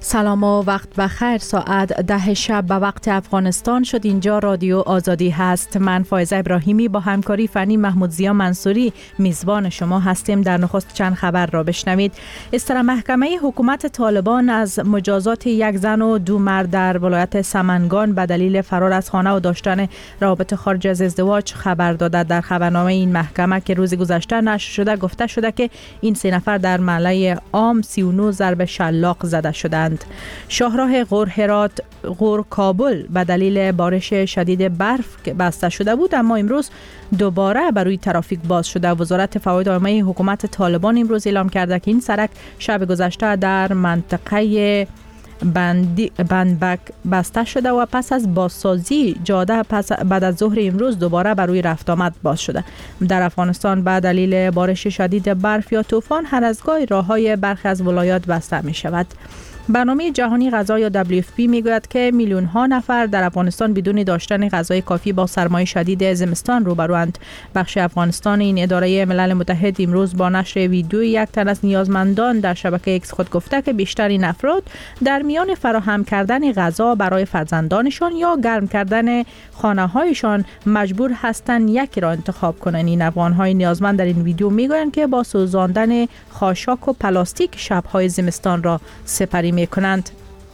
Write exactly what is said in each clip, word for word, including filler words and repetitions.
سلام و وقت بخیر. ساعت ده شب به وقت افغانستان شد. اینجا رادیو آزادی هست. من فایزه ابراهیمی با همکاری فنی محمود زیا منصوری میزبان شما هستیم. در نخست چند خبر را بشنوید. استرا محکمه حکومت طالبان از مجازات یک زن و دو مرد در ولایت سمنگان به دلیل فرار از خانه و داشتن روابط خارج از ازدواج خبر داده. در خبرنامه این محکمه که روز گذشته نشر شده گفته شده که این سه نفر در محله عام سی و نه ضرب شلاق زده شدند. شاهراه غور هرات غور کابل به دلیل بارش شدید برف بسته شده بود، اما امروز دوباره بر روی ترافیک باز شده. وزارت فواید عامه حکومت طالبان امروز اعلام کرده که این سرک شب گذشته در منطقه بندی بندبک بسته شده و پس از بازسازی جاده پس بعد از ظهر امروز دوباره بر روی رفت آمد باز شده. در افغانستان به دلیل بارش شدید برف یا طوفان هر از گاهی راههای برخی از ولایات بسته می شود. برنامه جهانی غذا یا دبلیو اف پی میگوید که میلیون ها نفر در افغانستان بدون داشتن غذای کافی با سرمای شدید زمستان روبروند. بخش افغانستان این اداره ملل متحد امروز با نشر ویدیوی یک تن از نیازمندان در شبکه ایکس خود گفته که بیشتر این افراد در میان فراهم کردن غذا برای فرزندانشان یا گرم کردن خانه‌هایشان مجبور هستند یکی را انتخاب کنند. این افغان‌های نیازمند در این ویدیو میگویند که با سوزاندن خاشاک و پلاستیک شب‌های زمستان را سپری می‌کنند.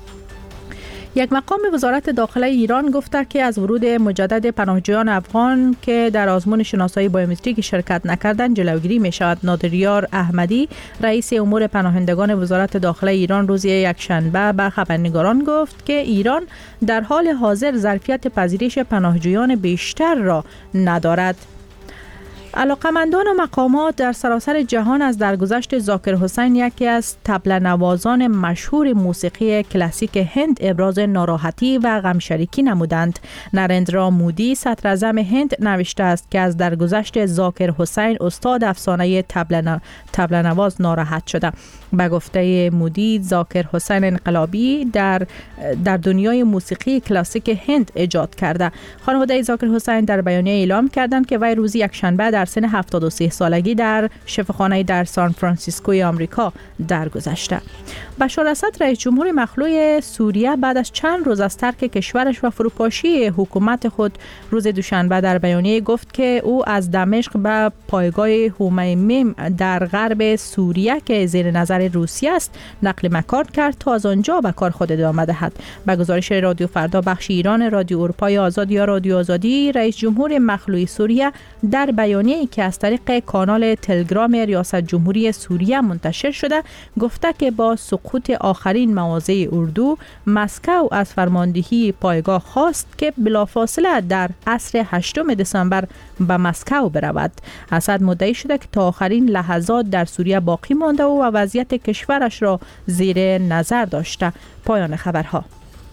یک مقام وزارت داخله ایران گفته که از ورود مجدد پناهجویان افغان که در آزمون شناسایی بایومتریک شرکت نکردند جلوگیری می شود. نادریار احمدی رئیس امور پناهندگان وزارت داخله ایران روز یکشنبه به خبرنگاران گفت که ایران در حال حاضر ظرفیت پذیرش پناهجویان بیشتر را ندارد. علاقمندان و مقامات در سراسر جهان از درگذشت ذاکر حسین یکی از طبل نوازان مشهور موسیقی کلاسیک هند ابراز ناراحتی و غمشریکی نمودند. نریندرا مودی صدر اعظم هند نوشته است که از درگذشت ذاکر حسین استاد افسانه طبل طبل نواز ناراحت شده. به گفته مودی ذاکر حسین انقلابی در در دنیای موسیقی کلاسیک هند ایجاد کرده. خانواده ذاکر حسین در بیانیه اعلام کردند که وی روز یکشنبه در سن هفتاد و سه سالگی در شفاخانه در سان فرانسیسکوی آمریکا درگذشته. بشار اسد رئیس جمهور مخلوع سوریه بعد از چند روز از ترک کشورش و فروپاشی حکومت خود روز دوشنبه در بیانیه گفت که او از دمشق به پایگاه هومیمیم در غرب سوریه که زیر نظر روسیه است نقل مکان کرد تا از آنجا به کار خود ادامه دهد. به گزارش رادیو فردا بخش ایران رادیو اروپای آزاد یا رادیو آزادی، رئیس جمهور مخلوع سوریه در بیانیه‌ای که از طریق کانال تلگرام ریاست جمهوری سوریه منتشر شده گفته که با سقوط آخرین مواضع اردو مسکو از فرماندهی پایگاه خواست که بلافاصله در عصر هشتم دسامبر به مسکو برود. اسد مدعی شده که تا آخرین لحظات در سوریه باقی مانده و وضعیت کشورش را زیر نظر داشته. پایان خبرها.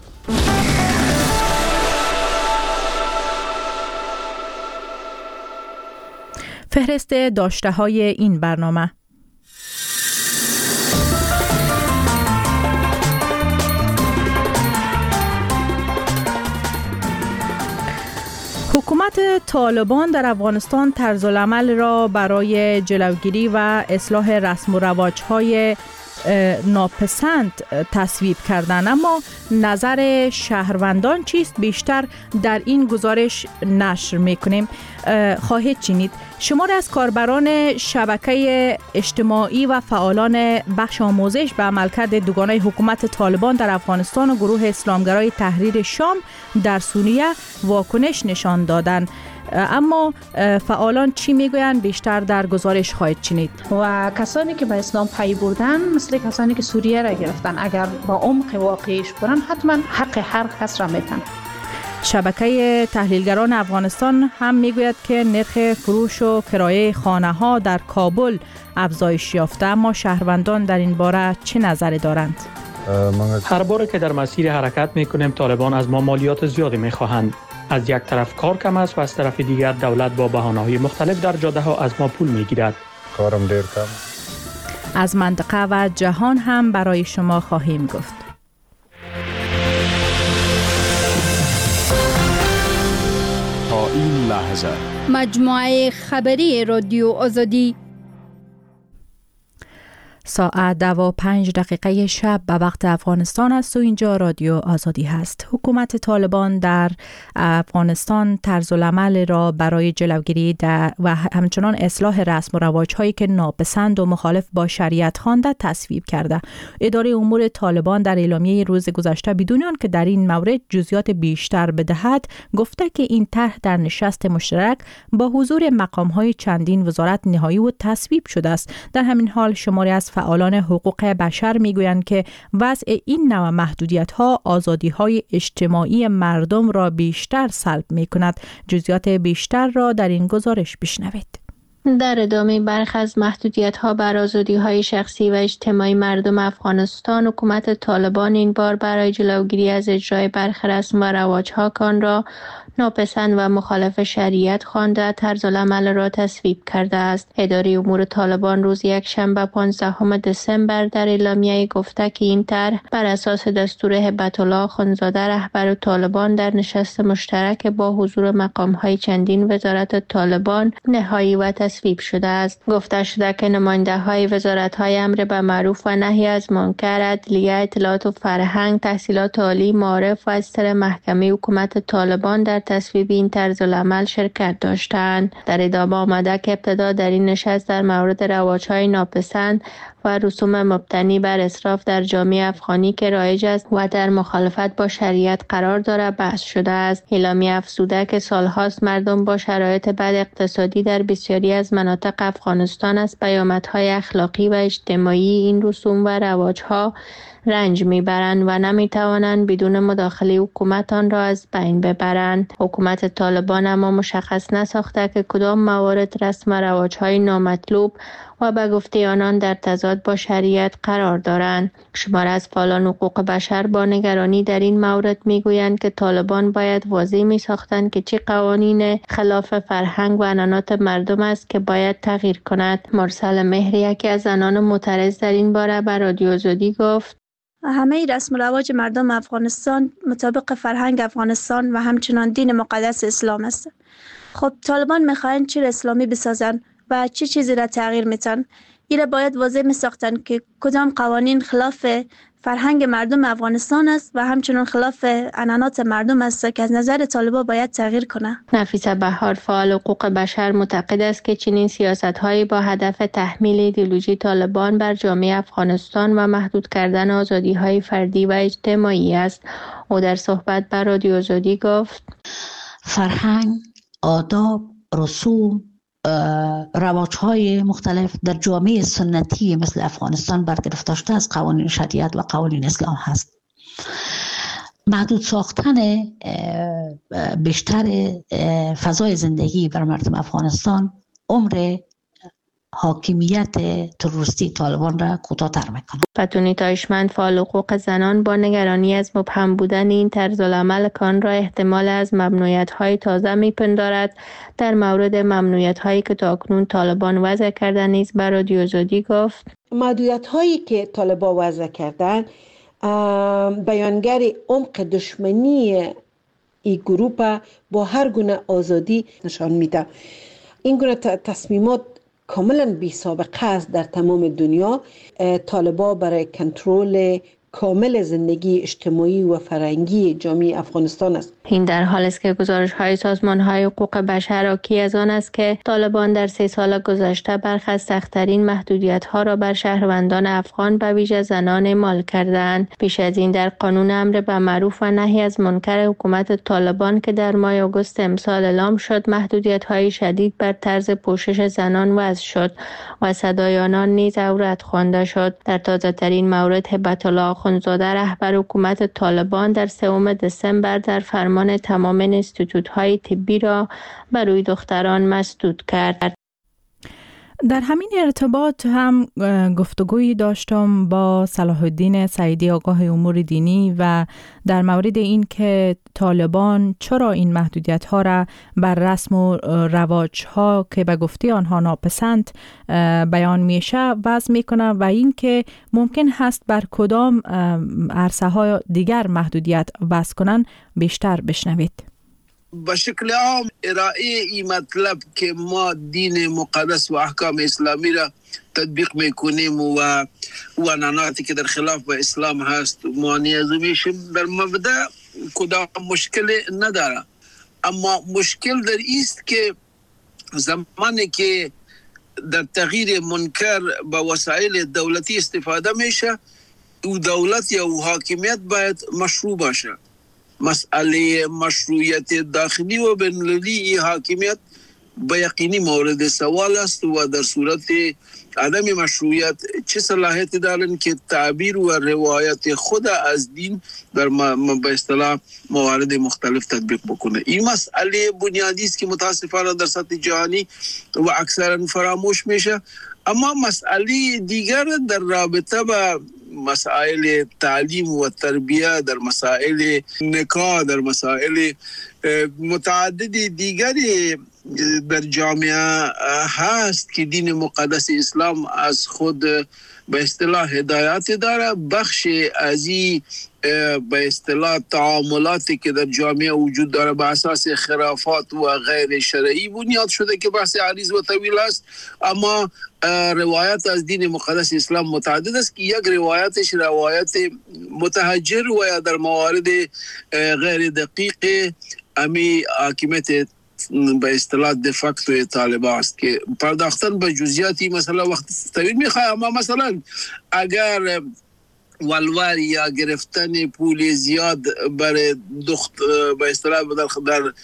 فهرست داشته های این برنامه. حکومت طالبان در افغانستان طرز العمل را برای جلوگیری و اصلاح رسم و رواج‌های ناپسند تصویب کردند، اما نظر شهروندان چیست؟ بیشتر در این گزارش نشر میکنیم. خواهید شنید شماری از کاربران شبکه اجتماعی و فعالان بخش آموزش به عملکرد دوگانه حکومت طالبان در افغانستان و گروه اسلامگرای تحریر شام در سوریه واکنش نشان دادند. اما فعالان چی میگویند بیشتر در گزارش خواهید شنید. و کسانی که به اسلام پی بردن مثل کسانی که سوریه را گرفتن اگر با عمق واقعیش برن حتما حق هر کس را میتن. شبکه تحلیلگران افغانستان هم میگوید که نرخ فروش و کرایه خانه ها در کابل افزایش یافته، اما شهروندان در این باره چه نظری دارند؟ هر بار که در مسیر حرکت میکنیم طالبان از ما مالیات زیادی میخواهند. از یک طرف کار کم است و از طرف دیگر دولت با بهانه‌های مختلف در جاده ها از ما پول میگیرد. کارم دیر کم. از منطقه و جهان هم برای شما خواهیم گفت. تا این لحظه مجموعه خبری رادیو آزادی. ساعت دو و پنج دقیقه شب به وقت افغانستان است و اینجا رادیو آزادی هست. حکومت طالبان در افغانستان طرز العمل را برای جلوگیری و همچنان اصلاح رسم و رواج هایی که ناپسند و مخالف با شریعت خوانده تصویب کرده. اداره امور طالبان در اعلامیه روز گذشته بدون آنکه در این مورد جزئیات بیشتر بدهد گفته که این طرح در نشست مشترک با حضور مقام های چندین وزارت نهایی و تصویب شده است. در همین حال شماری از فعالان حقوق بشر میگویند که وضع این نوع محدودیت‌ها آزادی‌های اجتماعی مردم را بیشتر سلب می‌کند. جزئیات بیشتر را در این گزارش بشنوید. در ادامه برخی از محدودیت‌ها بر آزادی‌های شخصی و اجتماعی مردم افغانستان، حکومت طالبان این بار برای جلوگیری از اجرای برخی رسم و رواج‌ها کان را ناپسند و مخالف شریعت خوانده طرز العمل را تصویب کرده است. اداره امور طالبان روز یکشنبه پانزدهم دسامبر در اعلامیه گفته که این طرح بر اساس دستور هبت الله آخوندزاده رهبر طالبان در نشست مشترک با حضور مقام‌های چندین وزارت طالبان نهایی و تصویب شده است. گفته شده که نماینده‌های وزارت‌های امر به معروف و نهی از منکر، عدلیه، اطلاعات و فرهنگ، تحصیلات عالی، معارف و از طرف محکمه حکومت طالبان در تصویب این طرز العمل شرکت داشتند. در ادامه آمده که ابتدا در این نشست در مورد رواج‌های ناپسند و رسوم مبتنی بر اسراف در جامعه افغانی که رایج است و در مخالفت با شریعت قرار دارد بحث شده است. اعلامیه افزوده که سالهاست مردم با شرایط بد اقتصادی در بسیاری از مناطق افغانستان از پیامدهای اخلاقی و اجتماعی این رسوم و رواج‌ها رنج میبرند و نمیتوانند بدون مداخله حکومت آن را از بین ببرند. حکومت طالبان اما مشخص نساخته که کدام موارد رسم و رواج‌های نامطلوب و به گفته آنان در تضاد با شریعت قرار دارند. شمار از فعالان حقوق بشر با نگرانی در این مورد میگویند که طالبان باید واضح میساختند که چه قوانین خلاف فرهنگ و عنعنات مردم است که باید تغییر کند. مرسل مهری یکی از زنان معترض در این باره به رادیو آزادی گفت: همه رسم و رواج مردم افغانستان مطابق فرهنگ افغانستان و همچنان دین مقدس اسلام است. خب طالبان میخواین چی اسلامی بسازن و چه چیزی را تغییر میتن؟ ایره باید واضح میساختن که کدام قوانین خلاف فرهنگ مردم افغانستان است و همچنان خلاف عنعنات مردم است که از نظر طالبان باید تغییر کنه. نفیسه بهار فعال حقوق بشر معتقد است که چنین سیاست‌هایی با هدف تحمیل ایدئولوژی طالبان بر جامعه افغانستان و محدود کردن آزادی‌های فردی و اجتماعی است. او در صحبت با رادیو آزادی گفت: فرهنگ، آداب، رسوم، رواج‌های مختلف در جامعه سنتی مثل افغانستان برگرفته شده از قوانین شریعت و قوانین اسلام هست. محدود ساختن بیشتر فضای زندگی بر مردم افغانستان عمر حاکمیت تروریستی طالبان را کوتاه‌تر میکنه. پتونی تایشمند فعال حقوق زنان با نگرانی از مبهم بودن این طرز العمل کان را احتمال از ممنوعیت‌های تازه میپندارد. در مورد ممنوعیت‌هایی که تاکنون طالبان وضع کردن نیز بر رادیو آزادی گفت: محدودیت‌هایی که طالبان وضع کردن بیانگر عمق دشمنی این گروه با هر گونه آزادی نشان میده. این گونه تصمیمات کاملا بی سابقه است در تمام دنیا. طالبان برای کنترل کامل زندگی اجتماعی و فرهنگی جامعه افغانستان است. این در حال است که گزارش‌های سازمان‌های حقوق بشر حاکی از آن است که طالبان در سه سال گذشته برخی از سخت‌ترین محدودیت‌ها را بر شهروندان افغان به ویژه زنان اعمال کردند. پیش از این در قانون امر به معروف و نهی از منکر حکومت طالبان که در ماه آگوست امسال اعلام شد، محدودیت‌های شدید بر طرز پوشش زنان وضع شد و صدای آنان نیز عورت خوانده شد. در تازه‌ترین مورد هبت الله آخوندزاده رهبر حکومت طالبان در سوم دسامبر در فرمان تمام انستیتوت‌های طبی را برای دختران مسدود کرد. در همین ارتباط هم گفتگویی داشتم با صلاح الدین سعیدی آگاه امور دینی و در مورد این که طالبان چرا این محدودیت ها را بر رسم و رواج ها که به گفته آنها ناپسند بیان میشه وضع میکنه و این که ممکن هست بر کدام عرصه های دیگر محدودیت وضع کنن. بیشتر بشنوید. به شکل عام ارائه این مطلب که ما دین مقدس و احکام اسلامی را تطبیق میکنیم و عنعناتی که در خلاف با اسلام هست مانع میشیم، در مبدأ کدام مشکل نداره. اما مشکل در ایست که زمانی که در تغییر منکر با وسایل دولتی استفاده میشه و دولت یا حاکمیت باید مشروع باشه. مسئله مشروعیت داخلی و بین‌المللی حاکمیت به یقینی مورد سوال است و در صورت عدم مشروعیت چه صلاحیتی دارن که تعبیر و روایت خود از دین در به اصطلاح موارد مختلف تطبیق بکنه. این مسئله بنیادی است که متاسفانه در سطح جهانی و اکثرا فراموش میشه. اما مسئله دیگر در رابطه با مسائل تعلیم و تربیه، در مسائل نکاح، در مسائل متعدد دیگری در جامعه هست که دین مقدس اسلام از خود به اصطلاح هدایت داره. بخش از این به اصطلاح تعاملاتی که در جامعه وجود داره به اساس خرافات و غیر شرعی بنیاد شده که بحث عریض و طویل است. اما روایت از دین مقدس اسلام متعدد است که یک روایتش روایت متحجر و یا در موارد غیر دقیق امی حاکمیت به اصطلاح دفاکتو طالبان است که پرداختن به جزئیاتی مثلا وقت طویل میخواه. اما مثلا اگر ولوار یا گرفتن پول زیاد برای دخت به اصطلاح در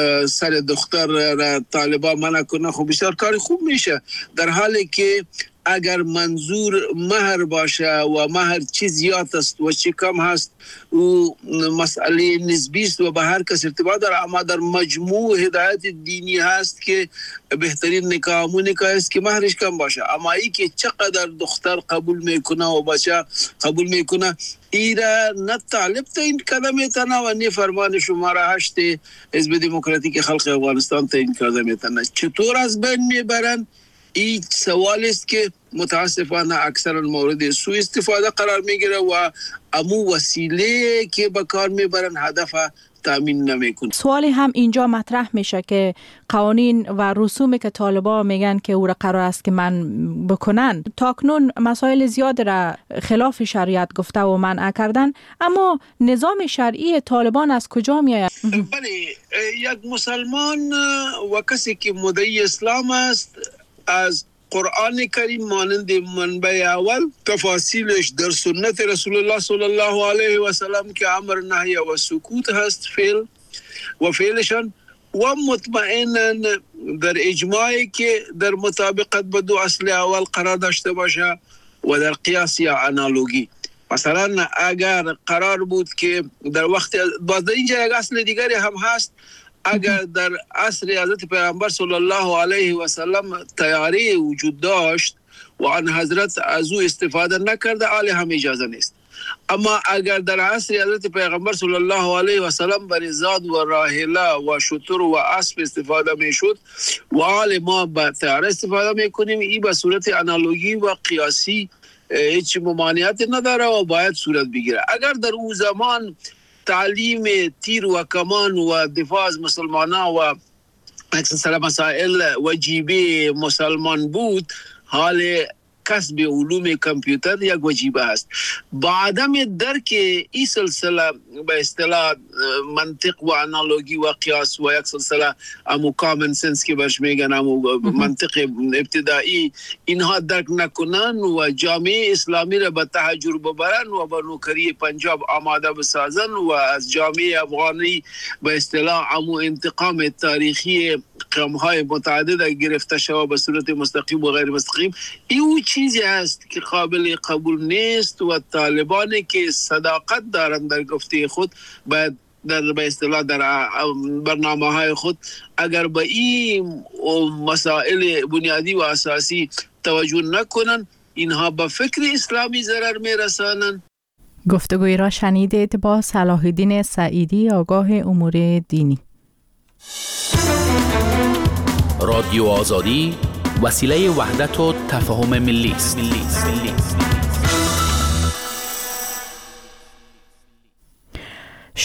سر دختر را طالبان منع کنه، خب بسیار کار خوب میشه، در حالی که اگر منظور مهر باشه و مهر چی زیاد است و چی کم هست و مسئله نسبی است و به هر کس ارتباط داره. اما در مجموع هدایت دینی هست که بهترین نکاح و نکاح است که مهرش کم باشه. اما ای که چقدر دختر قبول میکنه و بچه قبول میکنه ایرا نه طالب تا این قدم تنه و نه فرمان شماره هشت حزب دموکراتیک خلق افغانستان تا این قدم تنه. چطور از بین میبرن؟ این سوال است که متاسفانه اکثر مورد سوء استفاده قرار میگیره و امو وسیله که به کار میبرن هدف تامین نمیکنه. سوالی هم اینجا مطرح میشه که قوانین و رسومی که طالبان میگن که او را قرار است که من بکنن تاکنون مسائل زیاد را خلاف شریعت گفته و منع کردن، اما نظام شرعی طالبان از کجا میآید؟ بله، یک مسلمان و کسی که مدعی اسلام است از قرآن کریم مانند منبع اول تفاصیلش در سنت رسول الله صلی الله علیه و سلم که امر نهی و سکوت هست فعل و فعلشان و مطمئنا در اجماعی که در مطابقت با دو اصل اول قرار داشته باشه و در قیاس یا انالوگی. مثلا اگر قرار بود که در وقت باز اینجا یک اصل دیگری هم هست، اگر در عصر حضرت پیامبر صلی الله علیه و سلم تیاری وجود داشت و آن حضرت از او استفاده نکرده آل هم اجازه نیست. اما اگر در عصر حضرت پیغمبر صلی الله علیه و سلم بر زاد و راحله و شتر و اسب استفاده میشد و آل ما با تیاری استفاده میکنیم، این به صورت انالوگی و قیاسی هیچ ممانعت نداره و باید صورت بگیره. اگر در اون زمان تعلیم تیر و کمان و دفاع از مسلمانان و اکثر مسائل وجیبه مسلمان بود، حال کسب علوم کامپیوتر یک وجیبه است. با عدم درک این سلسله به اصطلاح منطق و انالوگی و قیاس و یک سلسله امو کامن سنس که برش میگن امو منطق ابتدایی اینها درک نکنن و جامعه اسلامی را به تحجر ببرن و به نوکری پنجاب آماده بسازن و از جامعه افغانی به اصطلاح امو انتقام تاریخی قوم‌های متعدد گرفته شده به صورت مستقیم و غیر مستقیم، این چیزی است که قابل قبول نیست و طالبانی که صداقت دارند در گفته خود باید در به اصطلاح در برنامه‌های خود اگر به این مسائل بنیادی و اساسی توجه نکنن، اینها به فکر اسلامی ضرر میرسانند. گفتگوی را شنیدید با صلاح الدین سعیدی، آگاه امور دینی. رادیو آزادی وسیله وحدت و تفاهم ملی است.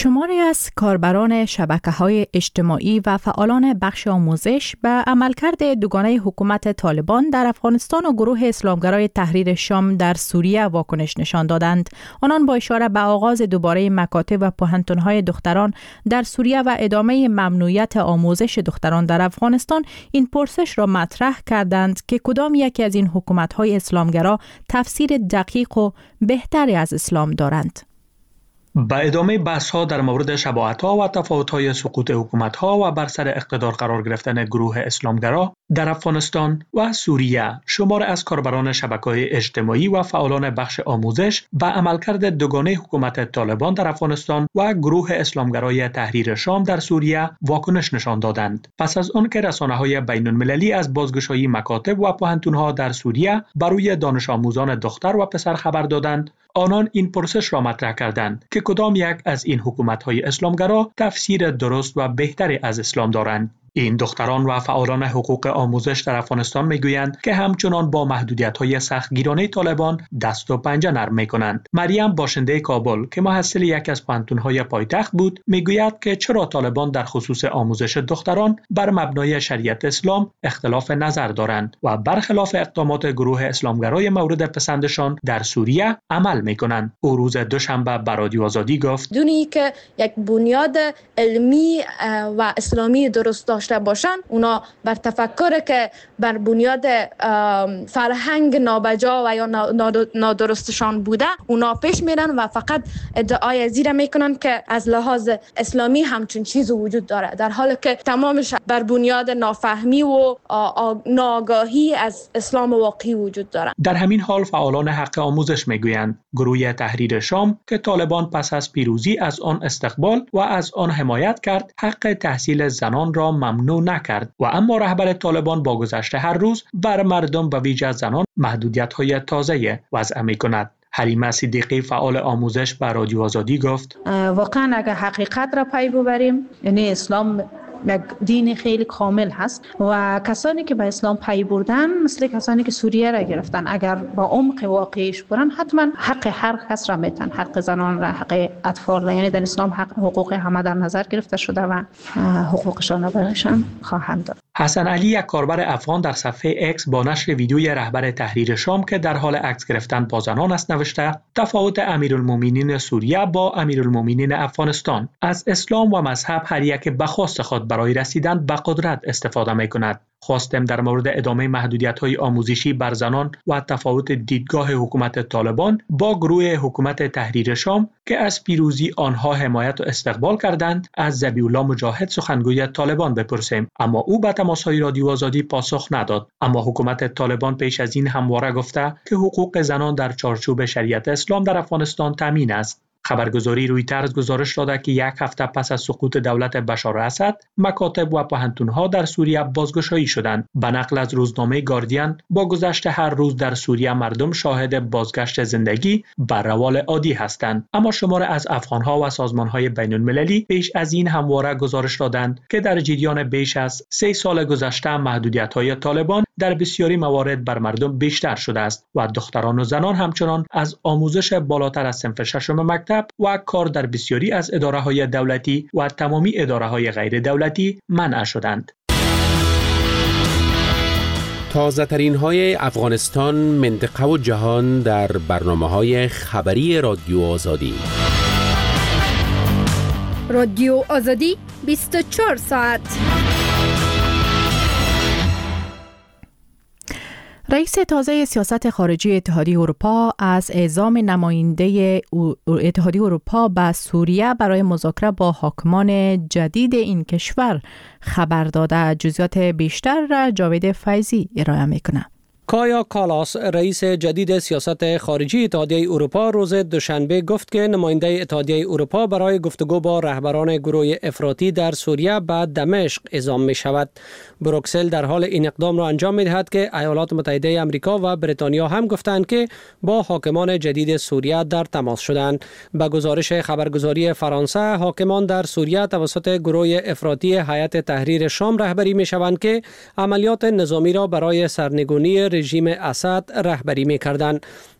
شماری از کاربران شبکه‌های اجتماعی و فعالان بخش آموزش به عملکرد دوگانه حکومت طالبان در افغانستان و گروه اسلامگرای تحریر شام در سوریه واکنش نشان دادند. آنان با اشاره به آغاز دوباره مکاتب و پوهنتون‌های دختران در سوریه و ادامه ممنوعیت آموزش دختران در افغانستان این پرسش را مطرح کردند که کدام یکی از این حکومت‌های اسلامگرا تفسیر دقیق و بهتری از اسلام دارند. با ادامه بحث‌ها در مورد شباهت‌ها و تفاوت‌های سقوط حکومت‌ها و بر سر اقتدار قرار گرفتن گروه اسلامگرا در افغانستان و سوریه، شمار از کاربران شبکه‌های اجتماعی و فعالان بخش آموزش و عملکرد دوگانه حکومت طالبان در افغانستان و گروه اسلامگرای تحریر شام در سوریه واکنش نشان دادند. پس از آن که رسانه‌های بین‌المللی از بازگشایی مکاتب و پوهنتون‌ها در سوریه برای دانش آموزان دختر و پسر خبر دادند، آنان این پرسش را مطرح کردند که کدام یک از این حکومت‌های اسلامگرا تفسیر درست و بهتری از اسلام دارند. این دختران و فعالان حقوق آموزش در افغانستان میگویند که همچنان با محدودیت‌های سختگیرانه طالبان دست و پنجه نرم می‌کنند. مریم باشنده کابل که محصل یک از پوهنتون‌های پایتخت بود، میگوید که چرا طالبان در خصوص آموزش دختران بر مبنای شریعت اسلام اختلاف نظر دارند و برخلاف اقدامات گروه اسلامگرای مورد پسندشان در سوریه عمل می‌کنند. او روز دوشنبه به رادیو آزادی گفت: دونی که یک بنیاد علمی و اسلامی درست داشته باشن، اونا بر تفکر که بر بنیاد فرهنگ نابجا و یا نادرستشان بوده اونا پیش میرن و فقط ادعای زیر میکنن که از لحاظ اسلامی همچون چیز وجود داره، در حالی که تمامش بر بنیاد نافهمی و ناآگاهی از اسلام واقعی وجود داره. در همین حال فعالان حق آموزش میگویند گروه تحریر شام که طالبان پس از پیروزی از آن استقبال و از آن حمایت کرد، حق تحصیل زنان را ممنوع نکرد و اما رهبر طالبان با گذشت هر روز بر مردم و ویژه زنان محدودیت‌های تازه وضع می‌کند. حلیمه صدیقی فعال آموزش به رادیو آزادی گفت: واقعا اگر حقیقت را پی ببریم، یعنی اسلام یک دین خیلی کامل هست و کسانی که به اسلام پی بردن مثل کسانی که سوریه را گرفتن، اگر با عمق واقعیش برن حتما حق هر کس را میتن، حق زنان را، حق اطفال را، یعنی در اسلام حق حقوق همه در نظر گرفته شده و حقوقشان را برایشان خواهند داد. حسن علی، یک کاربر افغان، در صفحه اکس با نشر ویدیوی رهبر تحریر شام که در حال عکس گرفتن با زنان است نوشته: تفاوت امیرالمومنین سوریه با امیرالمومنین افغانستان، از اسلام و مذهب هر یک به خواست خود برای رسیدن به قدرت استفاده می‌کند. خواستم در مورد ادامه محدودیت‌های آموزشی بر زنان و تفاوت دیدگاه حکومت طالبان با گروه حکومت تحریر شام که از پیروزی آنها حمایت و استقبال کردند از ذبیح الله مجاهد، سخنگوی طالبان، بپرسیم، اما او به تماس‌های رادیو آزادی پاسخ نداد. اما حکومت طالبان پیش از این همواره گفته که حقوق زنان در چارچوب شریعت اسلام در افغانستان تامین است. خبرگزاری رویترز گزارش داده که یک هفته پس از سقوط دولت بشار اسد، مکاتب و پوهنتون‌ها در سوریه بازگشایی شدند. به نقل از روزنامه گاردین، با گذشت هر روز در سوریه مردم شاهد بازگشت زندگی بر روال عادی هستند. اما شمار از افغان‌ها و سازمان‌های بین‌المللی پیش از این همواره گزارش دادند که در جریان بیش از سه سال گذشته محدودیت‌های طالبان در بسیاری موارد بر مردم بیشتر شده است و دختران و زنان همچنان از آموزش بالاتر از صنف ششم مکتب و کار در بسیاری از اداره‌های دولتی و تمامی اداره‌های غیر دولتی منع شدند. تازه ترین های افغانستان، منطقه و جهان در برنامه‌های خبری رادیو آزادی. رادیو آزادی بیست و چهار ساعت. رئیس تازه سیاست خارجی اتحادیه اروپا از اعزام نماینده اتحادیه اروپا به سوریه برای مذاکره با حاکمان جدید این کشور خبر داده. جزئیات بیشتر را جاوید فیضی ارائه میکنه. کایا کالاس، رئیس جدید سیاست خارجی اتحادیه اروپا، روز دوشنبه گفت که نماینده اتحادیه اروپا برای گفتگو با رهبران گروه افراطی در سوریه به دمشق اعزام می شود. بروکسل در حال این اقدام را انجام می دهد که ایالات متحده آمریکا و بریتانیا هم گفتند که با حاکمان جدید سوریه در تماس شدند. به گزارش خبرگزاری فرانسه، حاکمان در سوریه توسط گروه افراطی هیئت تحریر شام رهبری می شوند که عملیات نظامی را برای سرنگونی رژیم اسد رهبری می‌کردند.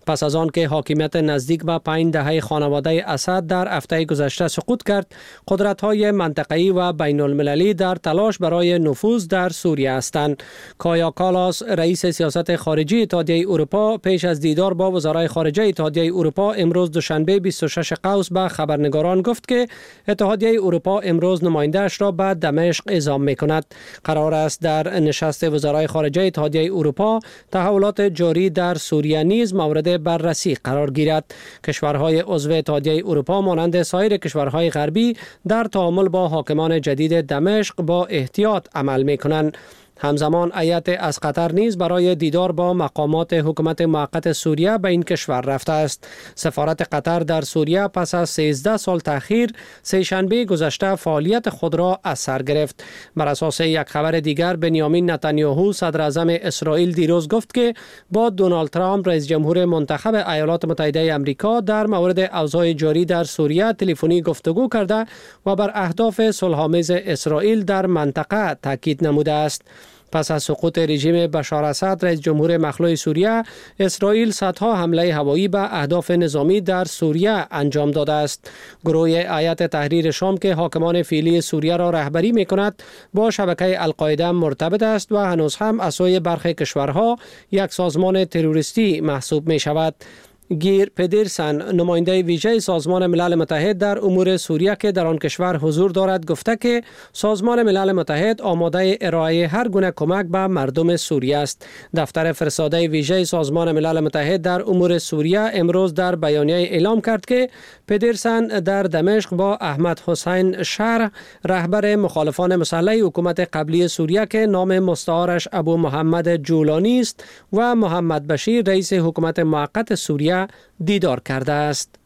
پس از آن که حاکمیت نزدیک به پنج دهه خانواده اسد در هفته گذشته سقوط کرد، قدرت‌های منطقه‌ای و بین المللی در تلاش برای نفوذ در سوریه هستند. کایا کالاس، رئیس سیاست خارجی اتحادیه اروپا، پیش از دیدار با وزرای خارجه اتحادیه اروپا امروز دوشنبه بیست و شش قوس به خبرنگاران گفت که اتحادیه اروپا امروز نماینده‌اش را به دمشق اعزام می‌کند. قرار است در نشست وزرای خارجه اتحادیه اروپا تحولات جاری در سوریه نیز مورد بررسی قرار گیرد. کشورهای عضو اتحادیه اروپا مانند سایر کشورهای غربی در تعامل با حاکمان جدید دمشق با احتیاط عمل می‌کنند. همزمان هیئت از قطر نیز برای دیدار با مقامات حکومت موقت سوریه به این کشور رفته است. سفارت قطر در سوریه پس از سیزده سال تأخیر سه شنبه گذشته فعالیت خود را از سر گرفت. بر اساس یک خبر دیگر، بنیامین نتانیاهو صدر اعظم اسرائیل دیروز گفت که با دونالد ترامپ رئیس جمهور منتخب ایالات متحده آمریکا در مورد اوضاع جاری در سوریه تلفنی گفتگو کرده و بر اهداف صلح‌آمیز اسرائیل در منطقه تاکید نموده است. پس از سقوط رژیم بشار اسد رئیس جمهور مخلوع سوریه، اسرائیل صدها حمله هوایی به اهداف نظامی در سوریه انجام داده است. گروه هیئت تحریر شام که حاکمان فعلی سوریه را رهبری می‌کند، با شبکه القاعده مرتبط است و هنوز هم از سوی برخی کشورها یک سازمان تروریستی محسوب می‌شود. گیر پدرسن، نماینده ویژه سازمان ملل متحد در امور سوریه که در آن کشور حضور دارد، گفته که سازمان ملل متحد آماده ارائه هر گونه کمک به مردم سوریه است. دفتر فرستاده ویژه سازمان ملل متحد در امور سوریه امروز در بیانیه اعلام کرد که پدرسن در دمشق با احمد حسین شرح، رهبر مخالفان مسلح حکومت قبلی سوریه که نام مستعارش ابو محمد جولانی است، و محمد بشیر رئیس حکومت موقت سوریه دیدار کرده است.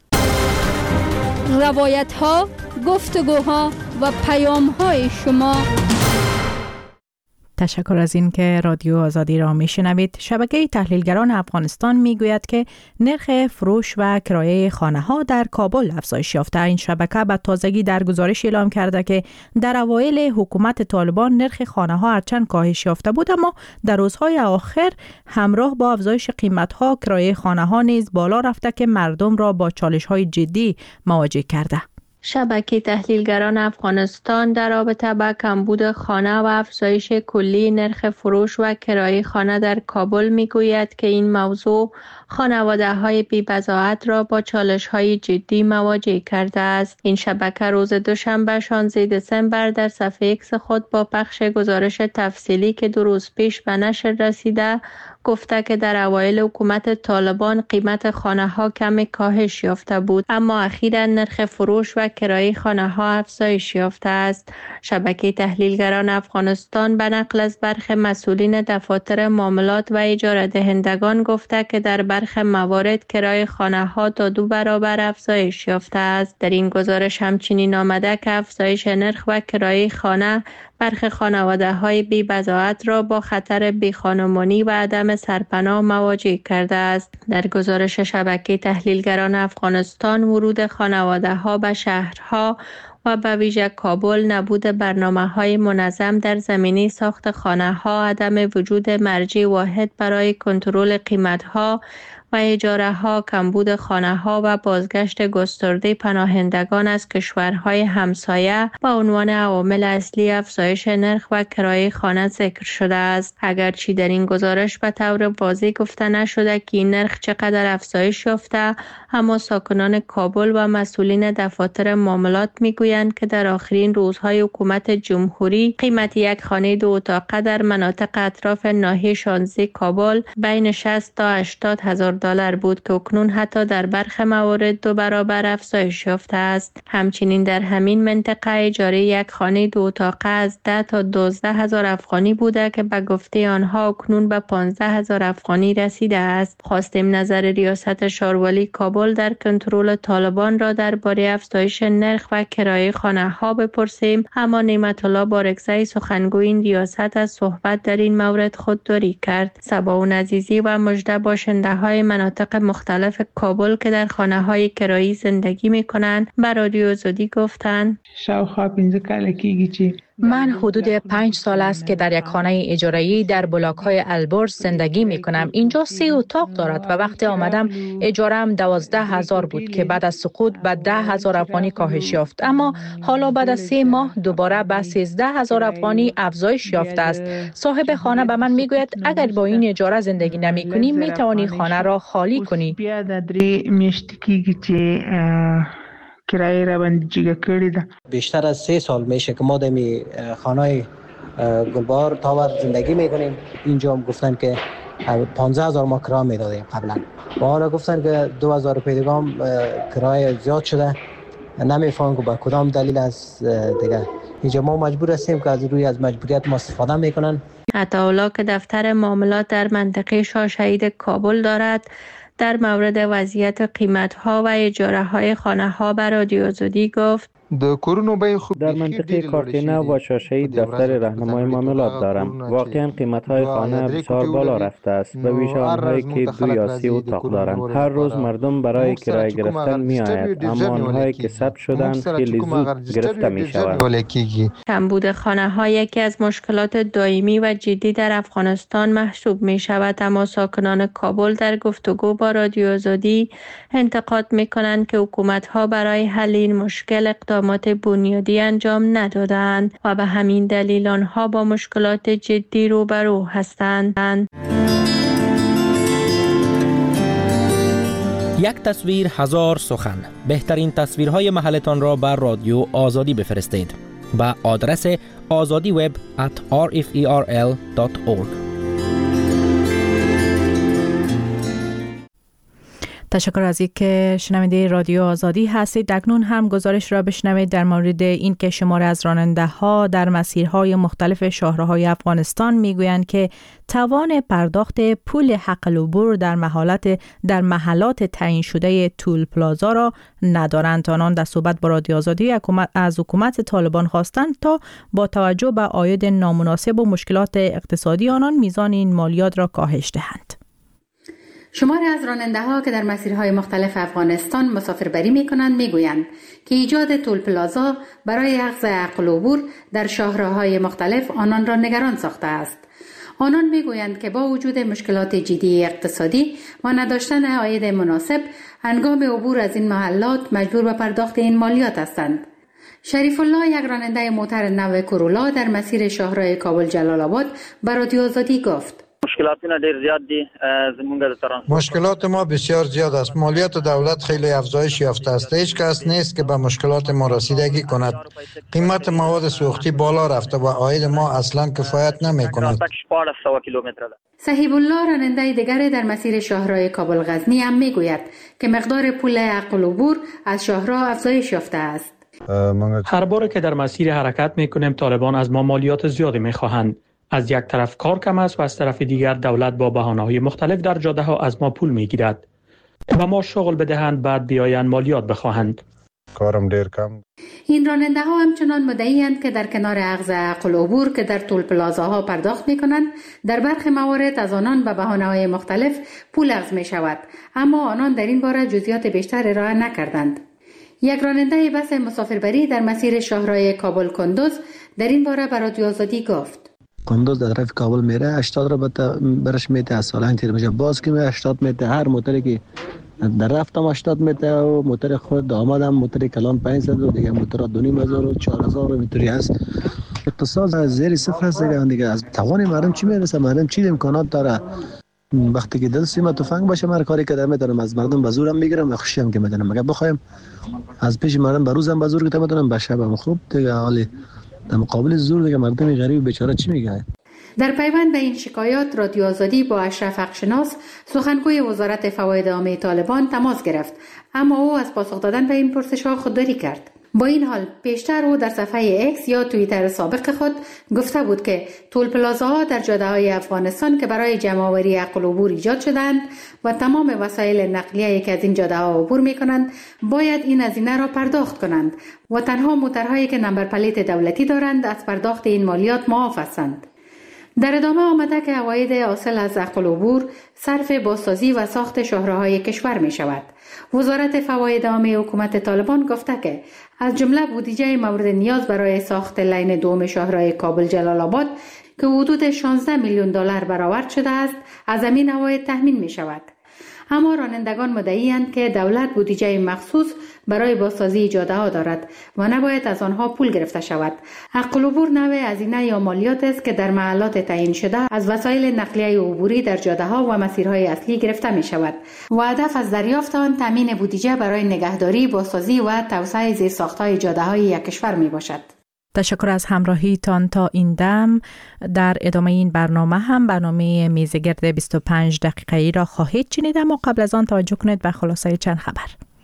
روایت ها، گفتگوها و پیام های شما. تشکر از این که رادیو آزادی را میشنوید. شبکه تحلیلگران افغانستان میگوید که نرخ فروش و کرایه خانه ها در کابل افزایش یافته. این شبکه به تازگی در گزارش اعلام کرده که در اوایل حکومت طالبان نرخ خانه ها هرچند کاهش یافته بود، اما در روزهای آخر همراه با افزایش قیمت ها کرایه خانه ها نیز بالا رفته که مردم را با چالش های جدی مواجه کرده. شبکه تحلیلگران افغانستان در رابطه با کمبود خانه و افزایش کلی نرخ فروش و کرایه خانه در کابل میگوید که این موضوع خانواده های بی بضاعت را با چالش های جدی مواجه کرده است. این شبکه روز دوشنبه شانزده دسامبر در صفحه ایکس خود با پخش گزارش تفصیلی که دو روز پیش به نشر رسیده گفته که در اوایل حکومت طالبان قیمت خانه ها کمی کاهش یافته بود، اما اخیراً نرخ فروش و کرایه خانه ها افزایش یافته است. شبکه تحلیلگران افغانستان به نقل از برخی مسئولین دفاتر معاملات و اجاره دهندگان گفته که در برخی موارد کرایه خانه ها تا دو برابر افزایش یافته است. در این گزارش همچنین آمده که افزایش نرخ و کرایه خانه برخی خانواده های بی بضاعت را با خطر بیخانمانی و عدم سرپناه مواجه کرده است. در گزارش شبکه تحلیلگران افغانستان، ورود خانواده ها به شهرها و به ویژه کابل، نبود برنامه‌های منظم در زمینه ساخت خانه‌ها، عدم وجود مرجع واحد برای کنترل قیمت‌ها و اجاره ها، کمبود خانه ها و بازگشت گسترده پناهندگان از کشورهای همسایه به عنوان عوامل اصلی افزایش نرخ و کرایه خانه ذکر شده است. اگرچه در این گزارش به طور واضح گفته نشده که این نرخ چقدر افزایش یافته، اما ساکنان کابل و مسئولین دفاتر معاملات میگویند که در آخرین روزهای حکومت جمهوری قیمت یک خانه دو اتاقه در مناطق اطراف ناحیه شانزده کابل بین شصت تا هشتاد هزار دلار بود که اکنون حتی در برخی موارد دو برابر افزایش یافته است. همچنین در همین منطقه اجاره یک خانه دو اتاقه از ده تا دوازده هزار افغانی بوده که به گفته آنها اکنون به پانزده هزار افغانی رسیده است. خواستیم نظر ریاست شاروالی کابل در کنترل طالبان را درباره افزایش نرخ و کرایه خانه ها بپرسیم، اما نعمت الله بارکزئی سخنگوی این ریاست از صحبت در این مورد خودداری کرد. صباح عزیزی و مژده باشنده های مناطق مختلف کابل که در خانه های کرایی زندگی می کنند به رادیو آزادی گفتند شاوخوا پنځه کاله کېږي چې من حدود پنج سال است که در یک خانه اجاره‌ای در بلاک‌های البرز زندگی می‌کنم. اینجا سه اتاق دارد و وقتی آمدم اجاره‌ام دوازده هزار بود که بعد از سقوط به ده هزار افغانی کاهش یافت. اما حالا بعد از سه ماه دوباره به سیزده هزار افغانی افزایش یافته است. صاحب خانه به من میگوید اگر با این اجاره زندگی نمی‌کنی می‌توانی خانه را خالی کنی. کرایه را باندې جګه کړې ده. بیشتر از سه سال میشه که ما در خانه گلبار تاور زندگی میکنیم. اینجا هم گفتن که پانزده هزار ما کرایه میدادیم قبلا و حالا گفتن که دو هزار روپیه دیگه هم کرایه زیاد شده. نمیفهمم که با کدام دلیل است دیگه. اینجا ما مجبور هستیم که از روی از مجبوریت ما استفاده میکنن. عطاالله که دفتر معاملات در منطقه شاه شهید کابل دارد در مورد وضعیت قیمت‌ها و اجاره‌های خانه‌ها بر رادیو آزادی گفت در منطقه کارتینا و شاشهید دفتر راهنمای معاملات دارم. واقعا قیمت‌های خانه بسیار بالا رفته است به ویژه آنهایی که دو یا سه اتاق دارند. هر روز مردم برای کرایه گرفتن می‌آیند اما آنهایی که ثبت شدند خیلی زود گرفته می‌شوند. کمبود خانه‌ها یکی از مشکلات دائمی و جدی در افغانستان محسوب می‌شود، اما ساکنان کابل در گفتگو با رادیو آزادی انتقاد می‌کنند که حکومت‌ها برای حل این مشکل اقدامات بنیادی انجام ندادند و به همین دلیل آنها با مشکلات جدی روبرو هستند. یک تصویر هزار سخن. بهترین تصویرهای محلتان را بر رادیو آزادی بفرستید به آدرس azadi web at r f e r l dot org. تشکر از اینکه شنونده رادیو آزادی هستید. اکنون هم گزارش را بشنوید در مورد این که شماری از راننده ها در مسیرهای مختلف شاهراهای افغانستان میگویند که توان پرداخت پول حق العبور در محلات در محلات تعیین شده تول پلازا را ندارند. آنان در صحبت با رادیو آزادی از حکومت طالبان خواستند تا با توجه به عاید نامناسب و مشکلات اقتصادی آنان میزان این مالیات را کاهش دهند. شماری از راننده ها که در مسیرهای مختلف افغانستان مسافربری می کنند می گویند که ایجاد تول پلازا برای اخذ حق العبور در شاهراهای مختلف آنان را نگران ساخته است. آنان می گویند که با وجود مشکلات جدی اقتصادی و نداشتن عاید مناسب هنگام عبور از این محلات مجبور به پرداخت این مالیات هستند. شریف الله، یک راننده موتر نو کورولا در مسیر شاهراه کابل جلال آباد، به رادیو آزادی گفت: مشکلاتنا ډیر زیاد دي زمونږ د ترانسپورت. مشکلات ما بسیار زیاد است. مالیات دولت خیلی افزایش یافته است. هیچ کس نیست که به مشکلات ما رسیدگی کند. قیمت مواد سوختی بالا رفته و عاید ما اصلا کفایت نمی کند. صحیب الله، راننده دیگر در مسیر شاهراه کابل غزنی، هم میگوید که مقدار پول حق العبور از شاهراه افزایش یافته است. هر بار که در مسیر حرکت میکنیم طالبان از ما مالیات زیادی میخواهند. از یک طرف کار کم است و از طرف دیگر دولت با بهانه‌های مختلف در جاده ها از ما پول میگیرد و ما شغل بدهند بعد بیایند مالیات بخواهند. کارم دیر کم. این راننده ها همچنان مدعی‌اند که در کنار اخذ حق العبور که در تول پلازاها پرداخت میکنند، در برخی موارد از آنان به بهانه‌های مختلف پول اخذ می شود، اما آنان در این باره جزئیات بیشتر ارائه نکردند. یک راننده بس مسافربری در مسیر شاهراه کابل کندوز در این باره به رادیو آزادی گفت: کندوز در طرف کابل میره هشتاد رو برش میده، از سالان تیر میشه باز که میره هشتاد میده. هر موتری که در رفتم هشتاد میده و موتر خود آمدم موتر کلان پنجصد و دیگه موتر دو نیم هزار و چهار هزار میتوری هست. اقتصاد زیر صفر است دیگه. دیگه از توان مردم چی میرسه؟ مردم چی امکانات داره؟ وقتی که دل سیما تفنگ باشه من کاری که میتونم از مردم به زورم میگیرم و خوشیم که میدونم. مگه بخوایم از پیش مردم به روزم به زور که میتونم به شبم خوب دیگه. حالی در مقابل زور دیگه مردم غریب بیچاره چی میگه؟ در پیوند به این شکایات رادیو آزادی با اشرف حقشناس، سخنگوی وزارت فواید عامه طالبان، تماس گرفت، اما او از پاسخ دادن به این پرسش‌ها خودداری کرد. با این حال پیشتر او در صفحه اکس یا توییتر سابق خود گفته بود که تول پلازاها در جاده‌های افغانستان که برای جمع‌آوری حق العبور ایجاد شدند و تمام وسایل نقلیه‌ای که از این جاده‌ها عبور می‌کنند باید این هزینه را پرداخت کنند و تنها موترهایی که نمبر پلیت دولتی دارند از پرداخت این مالیات معاف هستند. در ادامه آمده که عواید حاصل از نقل و عبور صرف بازسازی و ساخت شاهراهای کشور می شود. وزارت فواید عامه حکومت طالبان گفته که از جمله بودجه مورد نیاز برای ساخت لین دوم شاهراه کابل جلال آباد که حدود شانزده میلیون دلار برآورد شده است، از همین عواید تامین می شود. اما رانندگان مدعی‌اند که دولت بودجه مخصوص برای بازسازی جاده ها دارد و نباید از آنها پول گرفته شود. نقل و عبور نوع هزینه یا مالیات است که در محلات تعیین شده از وسایل نقلیه عبوری در جاده ها و مسیرهای اصلی گرفته می شود و هدف از دریافت آن تامین بودجه برای نگهداری، بازسازی و توسعه زیرساخت‌های جاده های یک کشور می باشد. تشکر از همراهیتان تا این دم. در ادامه این برنامه هم برنامه میزگرد بیست و پنج دقیقه‌ای را خواهید شنید، اما قبل از آن توجه کنید به خلاصه چند خبر.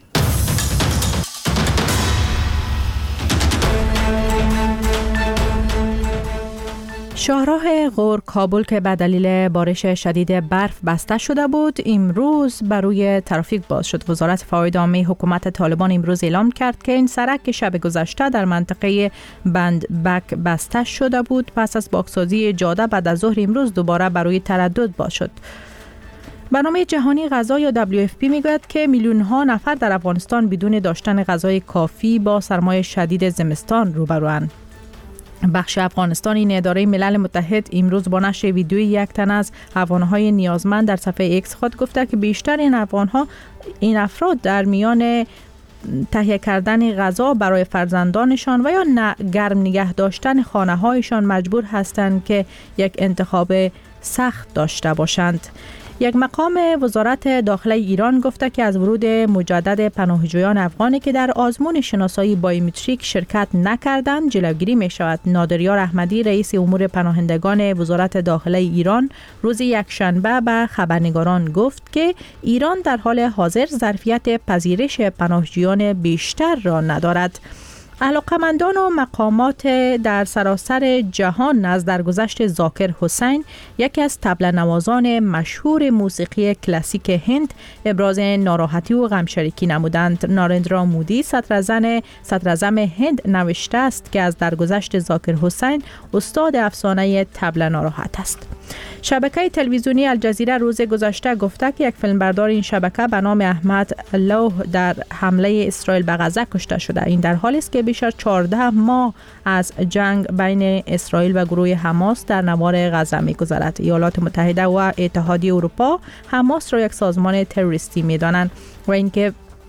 شاهراه غور کابل که به دلیل بارش شدید برف بسته شده بود، امروز بر روی ترافیک باز شد. وزارت فواید عامه حکومت طالبان امروز اعلام کرد که این سرک شب گذشته در منطقه بند بک بسته شده بود. پس از پاکسازی جاده بعد از ظهر امروز دوباره بر روی تردد باز شد. برنامه جهانی غذا یا دبلیو اف پی میگوید که میلیون ها نفر در افغانستان بدون داشتن غذای کافی با سرمای شدید زمستان روبروند. بخش افغانستان این اداره ملل متحد امروز با نشر ویدیوی یک تن از افغان‌های نیازمند در صفحه ایکس خود گفته که بیشتر این افغان‌ها این افراد در میان تهیه کردن غذا برای فرزندانشان و یا گرم نگه داشتن خانه‌هایشان مجبور هستند که یک انتخاب سخت داشته باشند. یک مقام وزارت داخله ایران گفته که از ورود مجدد پناهجویان افغانی که در آزمون شناسایی بایومتریک شرکت نکردند جلوگیری می شود. نادریار احمدی رئیس امور پناهندگان وزارت داخله ایران روز یکشنبه به خبرنگاران گفت که ایران در حال حاضر ظرفیت پذیرش پناهجویان بیشتر را ندارد. علاقمندان و مقامات در سراسر جهان نزد درگذشت ذاکر حسین، یکی از طبل نوازان مشهور موسیقی کلاسیک هند، ابراز ناراحتی و غمشریکی نمودند. نارندرا مودی صدراعظم صدراعظم هند نوشته است که از درگذشت ذاکر حسین استاد افسانه طبل ناراحت است. شبکه تلویزیونی الجزیره روز گذشته گفته که یک فیلمبردار این شبکه به نام احمد لوح در حمله اسرائیل به غزه کشته شده. این در حالی است که بیش از چهارده ماه از جنگ بین اسرائیل و گروه حماس در نوار غزه می‌گذرد. ایالات متحده و اتحادیه اروپا حماس را یک سازمان تروریستی می‌دانند و اینکه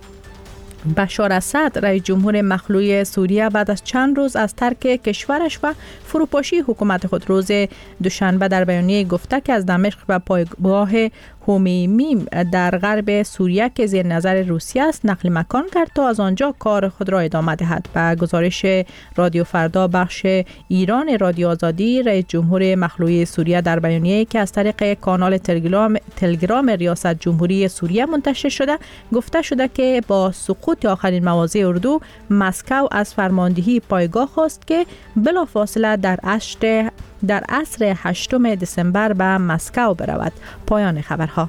بشار اسد رئیس جمهور مخلوع سوریه بعد از چند روز از ترک کشورش و فروپاشی حکومت خود روز دوشنبه در بیانیه گفته که از دمشق و پایگاه هومیمیم در غرب سوریه که زیر نظر روسیه است نقل مکان کرد تا از آنجا کار خود را ادامه دهد. به گزارش رادیو فردا بخش ایران رادیو آزادی، رئیس جمهور مخلوع سوریه در بیانیه‌ای که از طریق کانال تلگرام تلگرام ریاست جمهوری سوریه منتشر شده گفته شده که با سقوط آخرین مواضع اردو مسکو از فرماندهی پایگاه خواست که بلافاصله در عصر در عصر هشتم دسامبر به مسکو برود. پایان خبرها.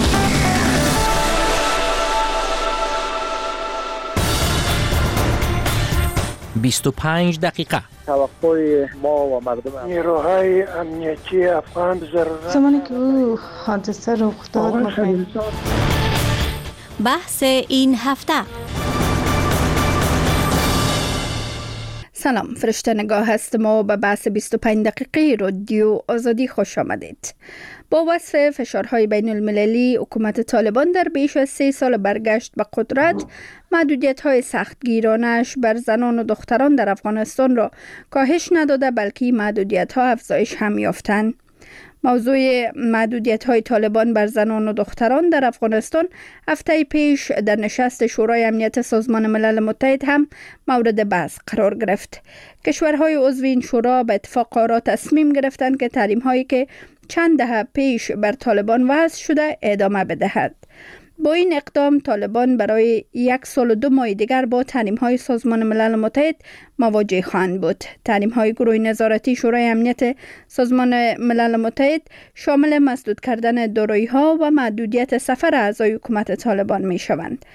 بیست و پنج دقیقه. توقع ما و مردم نیروهای امنیتی افغان ضرورت زمانی که او حادثه رخ داد. بحث این هفته. سلام، فرشته نگاه هستم و به بحث بیست و پنج دقیقه رادیو آزادی خوش آمدید. با وصف فشارهای بین المللی، حکومت طالبان در بیش از سه سال برگشت به قدرت، محدودیت‌های سختگیرانش بر زنان و دختران در افغانستان را کاهش نداده بلکه محدودیت‌ها افزایش هم یافتند. موضوع محدودیت‌های طالبان بر زنان و دختران در افغانستان هفته پیش در نشست شورای امنیت سازمان ملل متحد هم مورد بحث قرار گرفت. کشورهای عضو این شورا به اتفاق آرا تصمیم گرفتند که تحریم‌هایی که چند دهه پیش بر طالبان وضع شده ادامه بدهد. با این اقدام طالبان برای یک سال و دو ماه دیگر با تحریم‌های سازمان ملل متحد مواجه خواهند بود. تحریم‌های گروه نظارتی شورای امنیت سازمان ملل متحد شامل مسدود کردن دارایی‌ها و محدودیت سفر اعضای حکومت طالبان می‌شوند.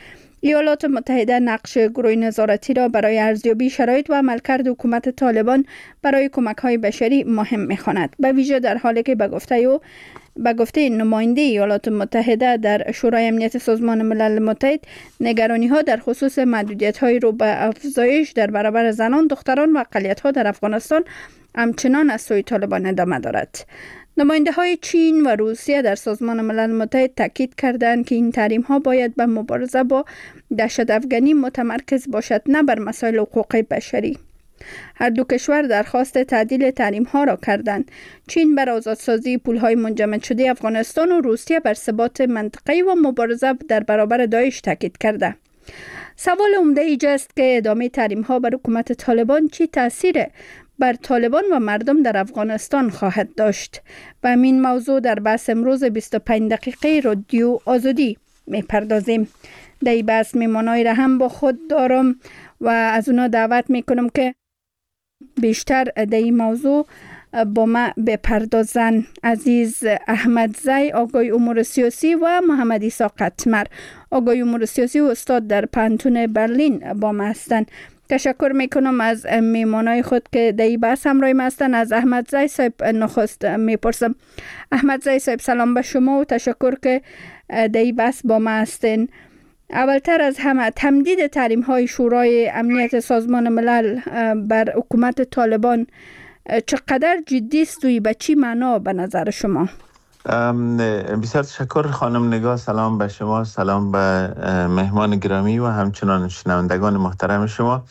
ایالات متحده نقش گروه نظارتی را برای ارزیابی شرایط و عملکرد حکومت طالبان برای کمک‌های بشری مهم می‌خواند، به ویژه در حالی که به گفته او به گفته نماینده ایالات متحده در شورای امنیت سازمان ملل متحد، نگرانی‌ها در خصوص محدودیت‌های رو به افزایش در برابر زنان، دختران و اقلیت‌ها در افغانستان همچنان از سوی طالبان ادامه دارد. نماینده های چین و روسیه در سازمان ملل متحد تاکید کردند که این تحریم ها باید به مبارزه با دهشت افغانی متمرکز باشد، نه بر مسائل حقوق بشری. هر دو کشور درخواست تعدیل تحریم ها را کردند. چین بر آزادسازی پول های منجمد شده افغانستان و روسیه بر ثبات منطقه‌ای و مبارزه در برابر داعش تاکید کرده. سوال عمده اینجاست که ادامه تحریم ها بر حکومت طالبان چی تاثیر بر طالبان و مردم در افغانستان خواهد داشت؟ به این موضوع در بحث امروز بیست و پنج دقیقه رادیو آزادی میپردازیم. در این بحث میمانای را هم با خود دارم و از اونا دعوت میکنم که بیشتر در این موضوع با ما بپردازن. عزیز احمد زی، آگای امور سیاسی، و محمد عیسی قطمر، آگای امور سیاسی و استاد در پانتون برلین با ما هستند. تشکر میکنم از میمانای خود که در این بحث همراه ما هستند. از احمد زی صاحب نخست میپرسم. احمد زی صاحب، سلام به شما و تشکر که در این بحث با ما هستین. اولتر از همه، تمدید تحریم های شورای امنیت سازمان ملل بر حکومت طالبان چقدر جدی است و به چی معنا به نظر شما؟ بسیار تشکر خانم نگاه. سلام به شما، سلام به مهمان گرامی و همچنان شنوندگان محترم شما.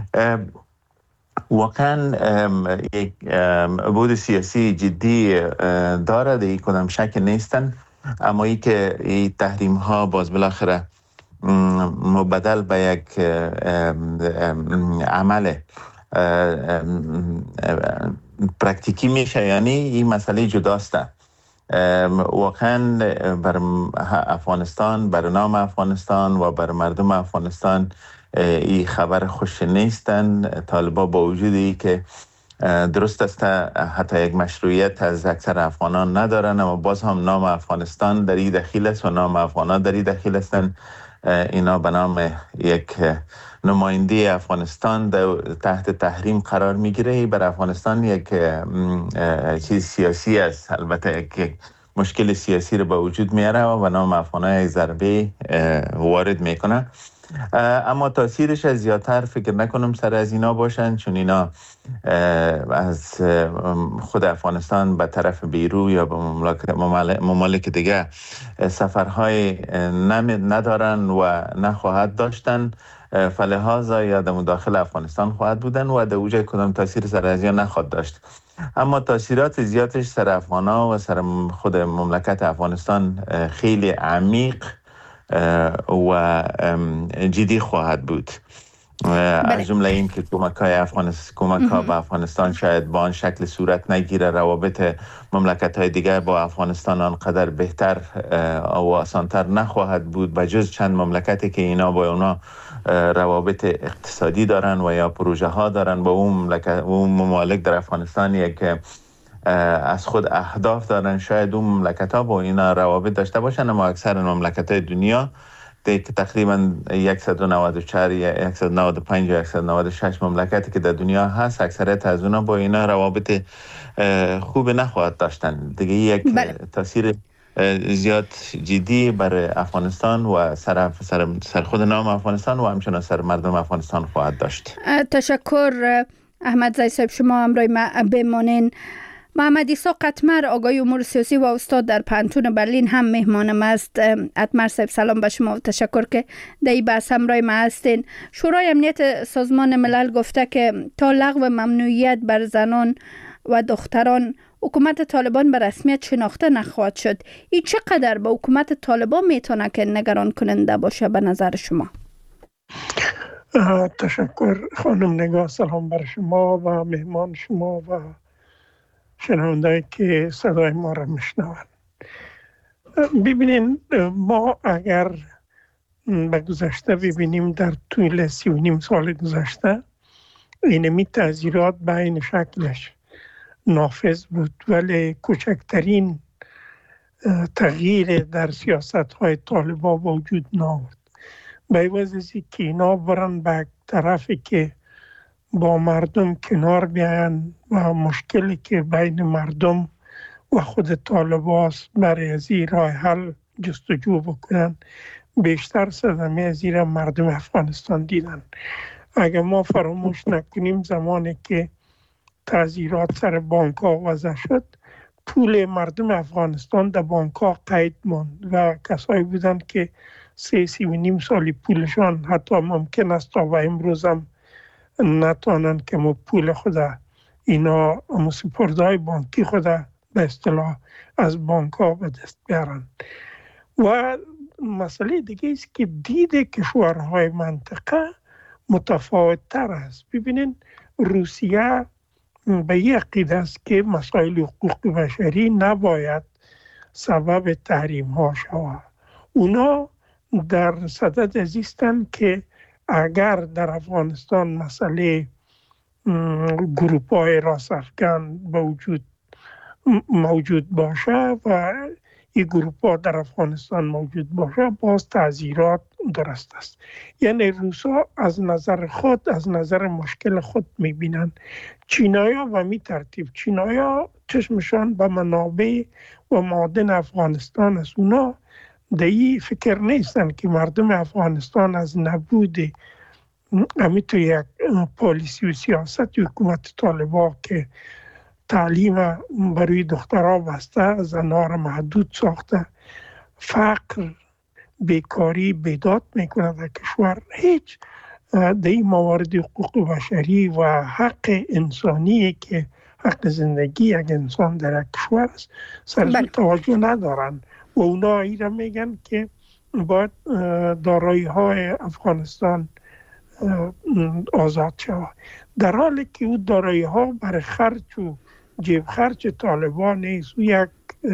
واقعا یک بود سیاسی جدی داره، در کدام شک نیستن، اما ای که این تحریم ها باز بالاخره مبدل به یک عمل پرکتیکی میشه، یعنی این مسئله جداست. واقعا بر افغانستان، بر نام افغانستان و بر مردم افغانستان این خبر خوش نیستن. طالبا با وجودی که درست است حتی یک مشروعیت از اکثر افغانان ندارن، اما باز هم نام افغانستان در این دخیل است و نام افغانان در این دخیل هستن. اینا به نام یک نماینده افغانستان تحت تحریم قرار میگیره. بر افغانستان یک چیز سیاسی است، البته یک مشکل سیاسی رو به وجود میاره و به نام افغانان یک ضربه وارد میکنه. اما تاثیرش از زیادتر فکر نکنم سر از اینا باشن، چون اینا از خود افغانستان به طرف بیرو یا به ممالک دیگه سفرهای ندارن و نخواهد داشتن، فلهذا یا در مداخل افغانستان خواهد بودن و در اوجه کدام تاثیر سر از اینا نخواهد داشت. اما تاثیرات زیادش سر افغانا و سر خود مملکت افغانستان خیلی عمیق و جدی خواهد بود. از جمله این که کمک های افغانستان کمک ها به افغانستان شاید با آن شکل صورت نگیره، روابط مملکت های دیگر با افغانستان آنقدر بهتر و آسانتر نخواهد بود، بجز چند مملکتی که اینا با اونا روابط اقتصادی دارن و یا پروژه ها دارن با اون مملکت اون ممالک در افغانستان یک از خود اهداف دارن. شاید اون مملکت ها با اینا روابط داشته باشن، اما اکثر مملکت های دنیا که تقریبا صد و نود و چهار یا صد و نود و پنج یا صد و نود و شش مملکتی که در دنیا هست، اکثریت از اونا با اینا روابط خوب نخواهد داشتن دیگه. یک بله. تاثیر زیاد جدی بر افغانستان و سر, سر, سر خود نام افغانستان و همچنان سر مردم افغانستان خواهد داشت. تشکر احمد زی صاحب، شما همراه ما بمانین. محمد عیسی قطمر، آگای امور سیاسی و استاد در پانتون برلین هم مهمانم است. قطمر صاحب، سلام به شما و تشکر که در این بحث همراه ما هستین. شورای امنیت سازمان ملل گفته که تا لغو ممنوعیت بر زنان و دختران حکومت طالبان به رسمیت شناخته نخواهد شد. این چقدر به حکومت طالبان میتونه که نگران کننده باشه به نظر شما؟ تشکر خانم نگاه. سلام بر شما و مهمان شما و شنونده‌ای که صدای ما را میشنوند. ببینین، ما اگر به گذشته ببینیم، در طول سی و نیم سال گذشته اینمی تغییرات به این شکلش نافذ بود، ولی کوچکترین تغییر در سیاست های طالبان وجود نآورد. به عوض از که اینا برن به طرفی که با مردم کنار بیاین و مشکلی که بین مردم و خود طالباست برای از این راه حل جستجو بکنن، بیشتر صدمه از این مردم افغانستان دیدن. اگر ما فراموش نکنیم زمانی که تعزیرات سر بانک ها وضع شد، پول مردم افغانستان در بانک ها قید ماند و کسایی بودن که سه سی و نیم سالی پولشان حتی ممکن است تا و امروز هم نتوانند که ما پول خود اینا سپردهای بانکی خود به اصطلاح از بانک ها به دست بیارن. و مسئله دیگه است که دید کشورهای منطقه متفاوت تر است. ببینین روسیه به یک عقیده است که مسائل حقوق بشری نباید سبب تحریم ها شود. اونا در صدد ازیستن که اگر در افغانستان مسئله گروپ های راست افغان موجود موجود باشه و این گروپ ها در افغانستان موجود باشه، باز تعزیرات درست است. یعنی روسا از نظر خود، از نظر مشکل خود میبینن. چینایا و می ترتیب چینایا چشمشان به منابع و معادن افغانستان است. اونا دیگه فکر نیستن که مردم افغانستان از نبود امیتو یک پالیسی و سیاست و حکومت طالبان که تعلیم برای دخترها بسته، زنها را محدود ساخته، فقر، بیکاری بیداد میکنه در کشور، هیچ در این موارد حقوق بشری و حق انسانی که حق زندگی یک انسان در کشور است سرزو توجه ندارن و اونا ای را میگن که باید دارایی های افغانستان آزاد شود، در حالی که او دارایی ها برای خرچ و جیب خرچ طالبان نیست. او یک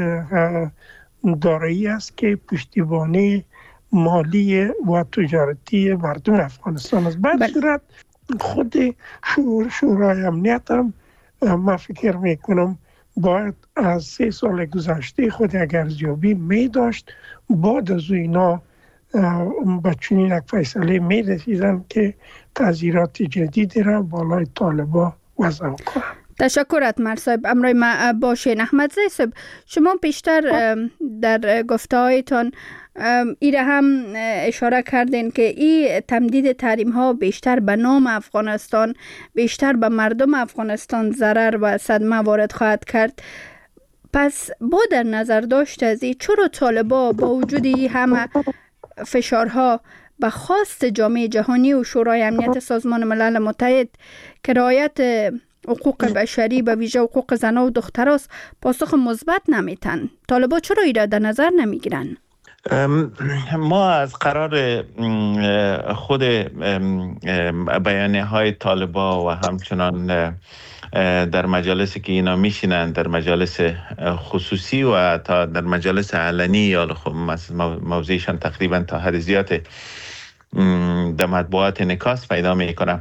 دارایی است که پشتیبانی مالی و تجارتی مردم افغانستان است. بعد صورت خود شور شورای امنیت هم من فکر میکنم باید از سه سال گذشته خود یک ارزیابی می داشت، بعد از اینا به چنین یک فیصله می رسیدن که تعزیرات جدیدی را بالای طالبان وضع کنند. تشکر اتمر صاحب. امروی ما باشین. احمدزی صاحب، شما بیشتر در گفته هایتان ایره هم اشاره کردین که این تمدید تحریم ها بیشتر به نام افغانستان، بیشتر به مردم افغانستان ضرر و صدمه وارد خواهد کرد. پس با در نظر داشت از این، چرا طالبان با وجود این همه فشارها به خواست جامعه جهانی و شورای امنیت سازمان ملل متحد که رعایت حقوق بشری به ویژه حقوق زنان و دختراست پاسخ مثبت نمیتن؟ طالبان چرا ایراد در نظر نمیگیرن؟ ما از قرار خود بیانیه های طالبان و همچنان در مجالسی که اینا میشینن، در مجالس خصوصی و تا در مجالس علنی یا موضوعشان تقریبا تا حد زیاد در مطبوعات انعکاس پیدا میکنه.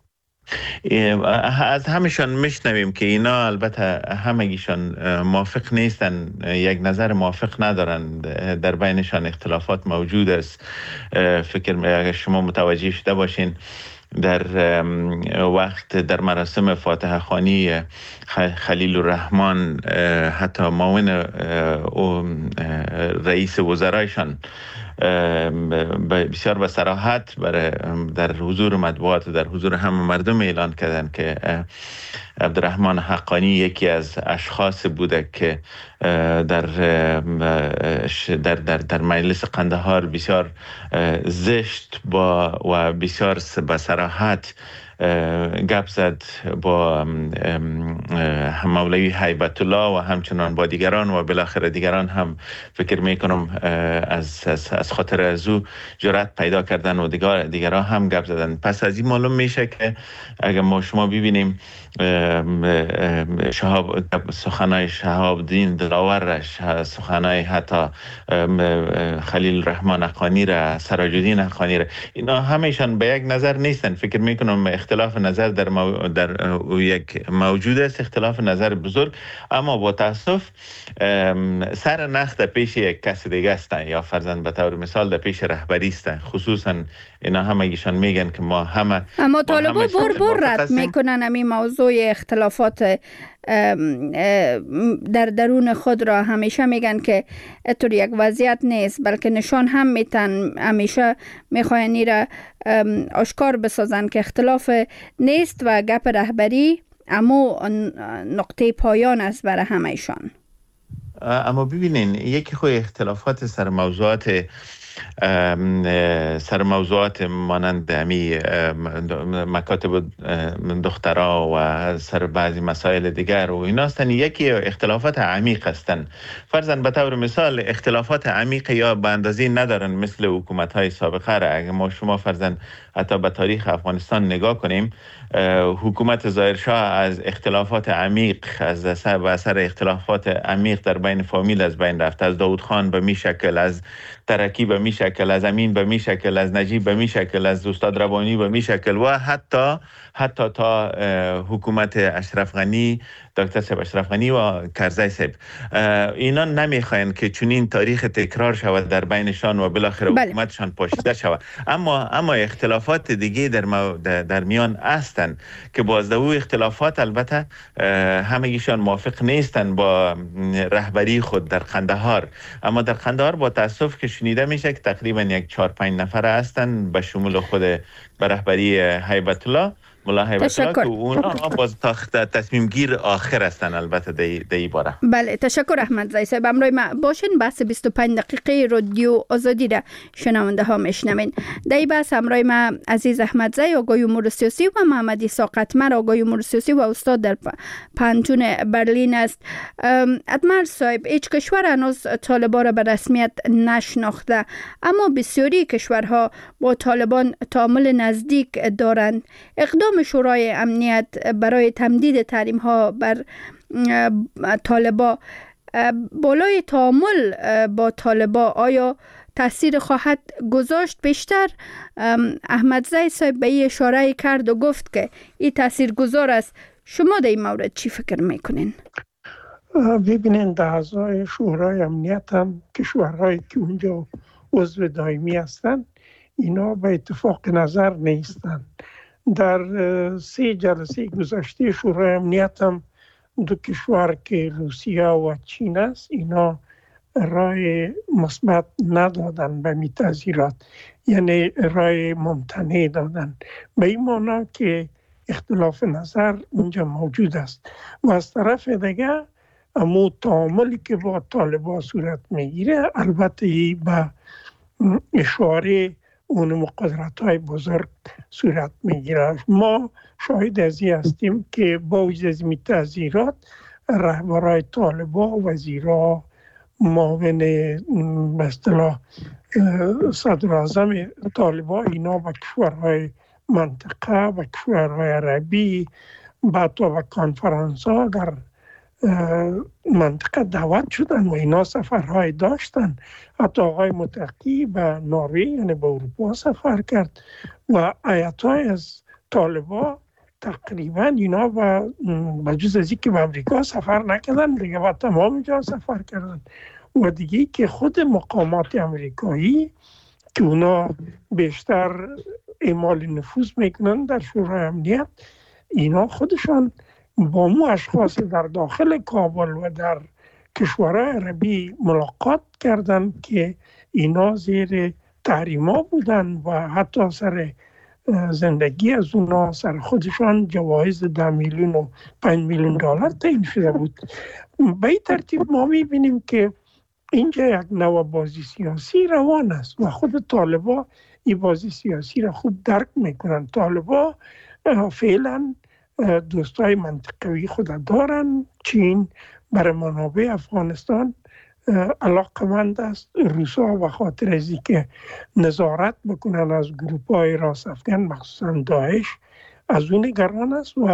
از همشان میشنویم که اینا البته همگیشان موافق نیستن، یک نظر موافق ندارن، در بینشان اختلافات موجود است. فکر اگر شما متوجه شده باشین در وقت در مراسم فاتحه خوانی خلیل الرحمن حتی معاون رئیس وزرایشان بسیار به صراحت در حضور مطبوعات و در حضور همه مردم اعلان کردن که عبدالرحمن حقانی یکی از اشخاص بوده که در در در, در مجلس قندهار بسیار زشت با و بسیار به صراحت گپ زد با مولوی هیبت الله و همچنان با دیگران و بالاخره دیگران هم فکر میکنم از از, از خاطر از او جرأت پیدا کردن و دیگر دیگران هم گپ زدن. پس از این معلوم میشه که اگر ما شما ببینیم شهاب سخنای شهاب الدین دلاورش، سخنای حتی خلیل الرحمن حقانی را، سراج الدین حقانی را، اینا همهشان به یک نظر نیستن. فکر میکنم اختلاف نظر در, مو... در یک موجود است، اختلاف نظر بزرگ، اما با تاسف سر نخ در پیش یک کس دیگه هستن، یا فرضاً به طور مثال در پیش رهبری هستن. خصوصا اینا همگیشان میگن که ما همه اما طالبان بر بر رد میکنن همین موضوع اختلافات در درون خود را. همیشه میگن که اتور یک وضعیت نیست، بلکه نشان هم میتن، همیشه میخواین این را آشکار بسازن که اختلاف نیست و گپ رهبری اما نقطه پایان است برای همهشان. اما ببینین یکی خود اختلافات سر موضوعات سر موضوعات مانند امی مکاتب دخترها و سر بعضی مسائل دیگر و اینا هستن. یکی اختلافات عمیق هستن. فرضاً به طور مثال اختلافات عمیق یا به اندازه ندارن مثل حکومت های سابقه را. اگر ما شما فرضاً حتی به تاریخ افغانستان نگاه کنیم، حکومت ظاهرشاه از اختلافات عمیق، از اثر و اثر اختلافات عمیق در بین فامیل از بین رفت. از داود خان به می شکل، از ترکی به می شکل، از امین به می شکل، از نجیب به می شکل، از استاد ربانی به می شکل و حتی حتی تا حکومت اشرف غنی، دکتر صاحب اشرف غنی و کرزی صاحب. اینا نمیخواین که چنین تاریخ تکرار شود در بینشان و بالاخره بله. حکومتشان پاشیده شود. اما اما اختلافات دیگه در مو... در میان هستند که باز دو اختلافات البته همگیشان موافق نیستن با رهبری خود در قندهار. اما در قندهار با تاسف که شنیده میشه که تقریبا یک چهار پنج نفر هستن به شمول خود به رهبری هیبت الله ملا هیبت الله که اونا باز تاخت تصمیم گیر آخر هستن البته دی, دی باره. بله تشکر احمد زئی صاحب. امروز ما باشین بحث بیست و پنج دقیقه رادیو آزادی را شنونده ها میشنوین. در بحث امروز ما عزیز احمد زئی آگوی امور سیاسی و محمد عیسی قطمر آگوی امور سیاسی و استاد در پانتون برلین است. اتمر صاحب هیچ کشور هنوز طالبان را به رسمیت نشناخته، اما بسیاری کشورها با طالبان تعامل نزدیک دارند. اقدام شورای امنیت برای تمدید تحریم ها بر طالبان بالای تعامل با طالبان آیا تاثیر خواهد گذاشت بیشتر؟ احمد زئی صاحب به این اشاره کرد و گفت که این تاثیر گذار است. شما در این مورد چی فکر میکنین؟ ببینین در اعضای شورای امنیت هم کشورهایی که اونجا عضو دائمی هستند اینا به اتفاق نظر نیستند. در سه جلسه گذشته شورای امنیت هم دو کشور که روسیه و چین است اینا رای مثبت ندادن به می تغییرات، یعنی رای ممتنع دادن، به این معنی که اختلاف نظر اونجا موجود است. و از طرف دیگه امو تعاملی که با طالبان صورت میگیره البته به اشاره اون مقدرات های بزرگ صورت میگیره. ما شاهد از این هستیم که با وجود از این تغییرات رهبرای طالبان، وزیرا، معاون به اصطلاح صدراعظم طالبان اینا به کشورهای منطقه و کشورهای عربی بعد و کنفرانس ها در منطقه دعوت شدن و اینا سفرهای داشتن. حتی آقای متقی به نروژ یعنی به اروپا سفر کرد و هیئت‌های از طالبان تقریبا اینا و بجز از اینکه به امریکا سفر نکردن دیگه و تمام جا سفر کردن. و دیگه که خود مقامات امریکایی که اونا بیشتر اعمال نفوذ میکنن در شورای امنیت اینا خودشان با مو اشخاص در داخل کابل و در کشورهای عربی ملاقات کردن که اینا زیر تحریما بودن و حتی سر زندگی از اونا سر خودشان جوایز ده میلیون و پنج میلیون دلار تعیین شده بود. به این ترتیب ما میبینیم که اینجا یک نوع بازی سیاسی روان است و خود طالبان این بازی سیاسی را خوب درک میکنن. طالبان فعلا دوستای منطقوی خود دارن. چین برای منابع افغانستان علاقمند است. روسا و خاطر از که نظارت بکنن از گروپ های راست افغان مخصوصا داعش از اون نگران است و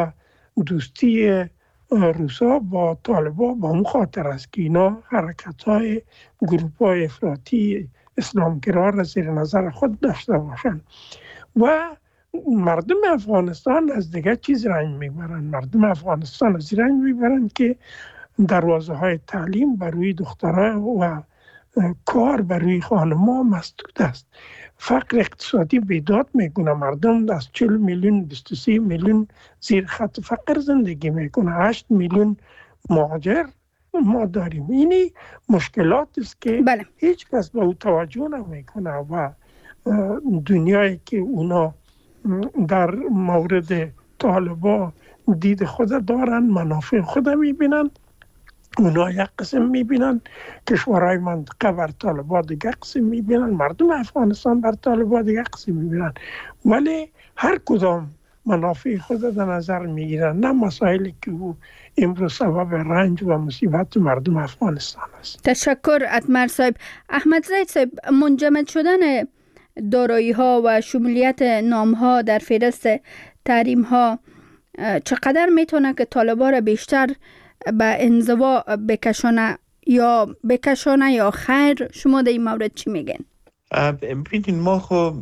دوستی روسا با طالبان با اون خاطر است که اینا حرکت های گروپ های افراطی اسلامگرا را زیر نظر خود داشته باشند و مردم افغانستان از دیگه چیز رنج میبرن. مردم افغانستان از رنج میبرن که دروازه های تعلیم بروی دخترها و کار بروی خانم‌ها مسدود است. فقر اقتصادی بیداد میکنه. مردم از چهل میلیون بیست و سه میلیون زیر خط فقر زندگی میکنه. هشت میلیون مهاجر ما داریم. اینی مشکلات است که بله. هیچ کس به او توجه نمیکنه و دنیایی که اونا در مورد طالبان دید خود دارن، منافع خود میبینن، اونا یک قسم میبینن، کشورهای منطقه بر طالبان دیگه قسم میبینن، مردم افغانستان بر طالبان دیگه قسم میبینن، ولی هر کدام منافع خود در نظر میگیرن، نه مسائلی که او امروز سبب رنج و مصیبت مردم افغانستان است. تشکر اتمر صاحب. احمد زید صاحب، منجمد شدن دارایی ها و شمولیت نام ها در فهرست تحریم ها چقدر میتونه که طالبان را بیشتر به انزوا بکشانه یا بکشانه یا خیر؟ شما در این مورد چی میگن؟ ببینید ما خو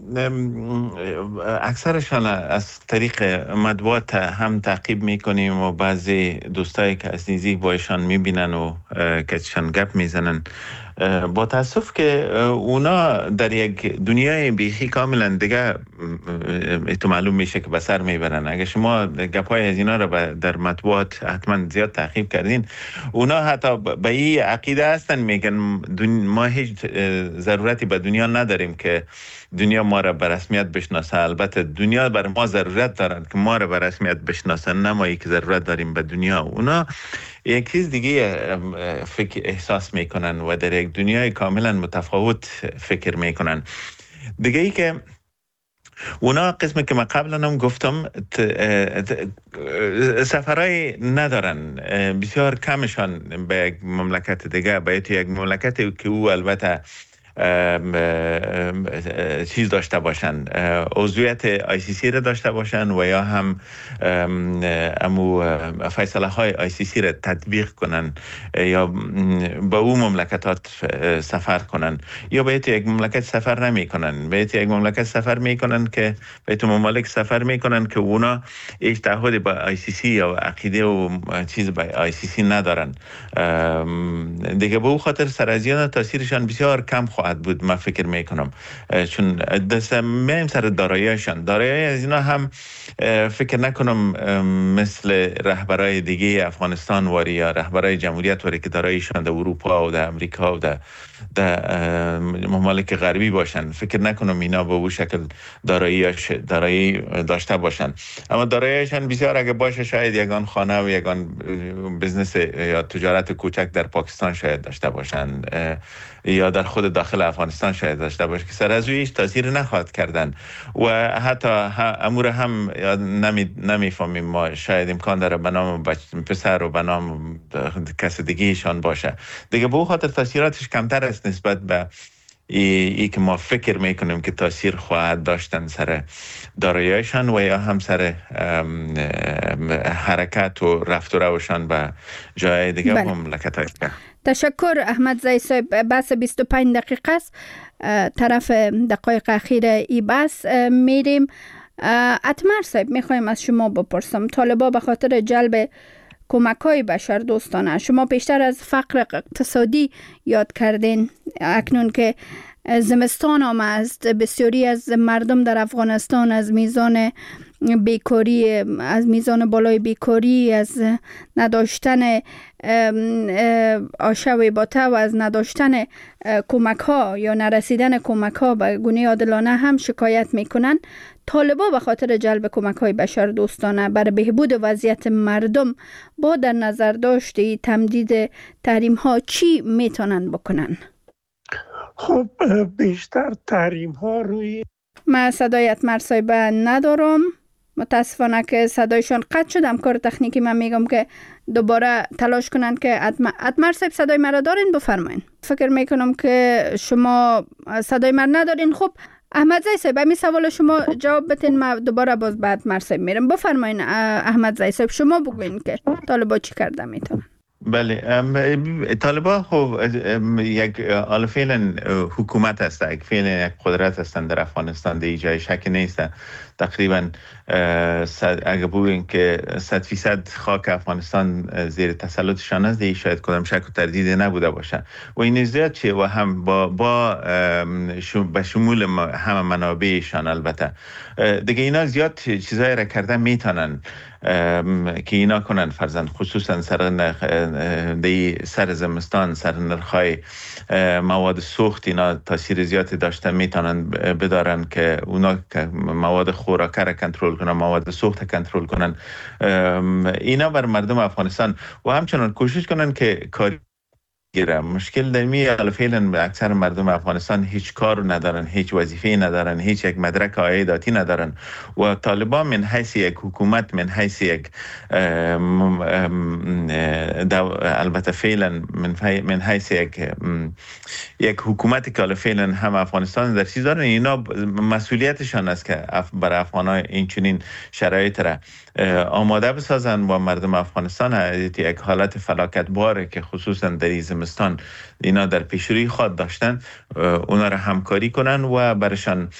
اکثرشان از طریق مطبوعات هم تعقیب میکنیم و بعضی دوستایی که از نزدیک با ایشان میبینن و کچشان گپ میزنن، با تاسف که اونا در یک دنیای بیخی کاملا دیگه تو معلوم میشه که به سر میبرن. اگه شما گپای از اینا رو در مطبوعات حتما زیاد تعقیب کردین، اونا حتی به این عقیده هستن میگن ما هیچ ضرورتی به دنیا نداریم که دنیا ما را به رسمیت بشناسه. البته دنیا بر ما ضرورت دارن که ما را به رسمیت بشناسن، نه ما که ضرورت داریم به دنیا. اونا یک چیز دیگه فکر احساس میکنن و در یک دنیای کاملا متفاوت فکر میکنن. دیگه ای که اونا قسمی که من قبلا هم گفتم سفرهای ندارن، بسیار کمشان به یک مملکت دیگه، به یک مملکتی که او البته چیز داشته باشن، عضویت آی سی سی را داشته باشن و یا هم امو فیصله های آی سی سی را تطبیق کنن یا به اون مملکتات سفر کنن، یا به یک مملکت سفر نمی کنن، به یک مملکت سفر می کنن که به تو ممالک سفر می کنن که اونا هیچ تعهدی با آی سی سی یا عقیده و چیز با آی سی سی ندارن. دیگه به اون خاطر سرازیان تاثیرشان بسیار کم خواهد بود، من فکر میکنم، چون دست میم سر داراییشان دارایی از اینا هم فکر نکنم مثل رهبرای دیگه افغانستان واری یا رهبرای جمهوریت واری که داراییشان در اروپا و در امریکا و در در ممالک غربی باشن، فکر نکنم اینا به اون شکل داراییش دارایی داشته باشن. اما داراییشان بسیار اگه باشه شاید یگان خانه و یگان بزنس یا تجارت کوچک در پاکستان شاید داشته باشن یا در خود داخل افغانستان شاید داشته باشه که سر از اویش تاثیر نخواهد کردن و حتی امور هم نمی نمیفهمیم ما، شاید امکان داره به نام پسر و به نام کس دیگه ایشان باشه دیگه. به اون خاطر تاثیراتش کمتر است نسبت به ای, ای که ما فکر میکنیم که تاثیر خواهد داشتن سر داراییشان و یا هم سر حرکت و رفت و روشان به جای دیگه و مملکت های دیگه. تشکر احمد زی صاحب. بحث بیست و پنج دقیقه است، طرف دقایق اخیر ای بحث میریم. اتمر صاحب میخوایم از شما بپرسم، طالبان به خاطر جلب کمک‌های بشر دوستانه، شما پیشتر از فقر اقتصادی یاد کردین، اکنون که زمستان آمد بسیاری از مردم در افغانستان از میزان بیکاری، از میزان بالای بیکاری، از نداشتن آشوی باته و از نداشتن کمک ها یا نرسیدن کمک ها به گونه عادلانه هم شکایت میکنن. طالبان به خاطر جلب کمک های بشر دوستانه برای بهبود وضعیت مردم با در نظر داشته تمدید تحریم ها چی میتونن بکنن؟ خب بیشتر تحریم ها روی من صدای اتمر صاحب ندارم، متاسفانه که صدایشان قطع شد. همکار تکنیکی من میگم که دوباره تلاش کنن که اتمر صاحب صدای مرا دارین، بفرمایین. فکر میکنم که شما صدای مرا ندارین. خب احمد زی صاحب همین سوال شما جواب بتین، ما دوباره باز بعد مرسب میرم. بفرمایین احمد زی صاحب، شما بگوین که طالبا چی کرده میتونن. بله، طالبان خب یک حالا فعلا حکومت است، یک فعلا یک قدرت هستند در افغانستان، در جای شک نیست. تقریبا اگه بگوییم که صد فیصد خاک افغانستان زیر تسلطشان است، دیگه شاید کدام شک و تردید نبوده باشه. و این زیاد چیه و هم با با به شمول همه منابعشان البته دیگه اینا زیاد چیزایی را کرده میتونن که اینا کنن، فرزند خصوصا سر نرخ دی سر زمستان، سر نرخای مواد سوخت اینا تاثیر زیادی داشته میتونن بدارن که اونا مواد خوراکه را کنترل کنن، مواد سوخت کنترل کنن. اینا بر مردم افغانستان و همچنان کوشش کنن که کاری گیره. مشکل در می حالا فعلا اکثر مردم افغانستان هیچ کار ندارن، هیچ وظیفه ندارن، هیچ یک مدرک عایداتی ندارن و طالبان من حیث یک حکومت، من حیث یک البته فعلا من من حیث یک یک حکومتی که حالا فعلا هم افغانستان در چیز دارن، اینا مسئولیتشان است که برای افغانان این چنین شرایط را آماده بسازن و مردم افغانستان یک حالت فلاکت باره که خصوصا در زمستان اینا در پیشروی خود داشتن، اونا را همکاری کنن و برشان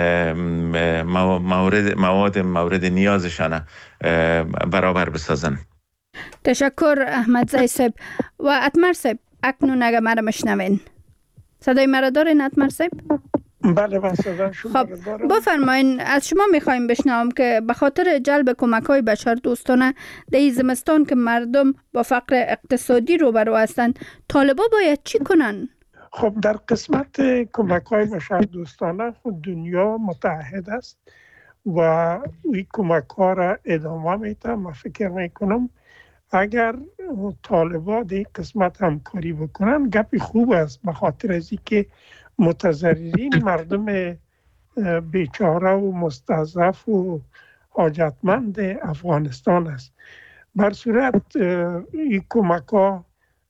موارد مواد مورد نیازشان برابر بسازن. تشکر احمد زی صاحب. و اتمر صاحب اکنون اگه مرا مشنوین، صدای مرا دارین اتمر صاحب؟ بله من صدا شما خب بفرمایین، از شما میخوایم بشنوم که به خاطر جلب کمک‌های بشر دوستانه در این زمستان که مردم با فقر اقتصادی روبرو هستند، طالبا باید چی کنن؟ خب در قسمت کمک‌های بشر دوستانه خود دنیا متحد است و این کمک‌ها را ادامه میده. من فکر میکنم اگر طالبا در این قسمت همکاری بکنن گپی خوب است، به خاطر از اینکه متضررین مردم بیچاره و مستضعف و حاجتمند افغانستان است. بر صورت این کمک ها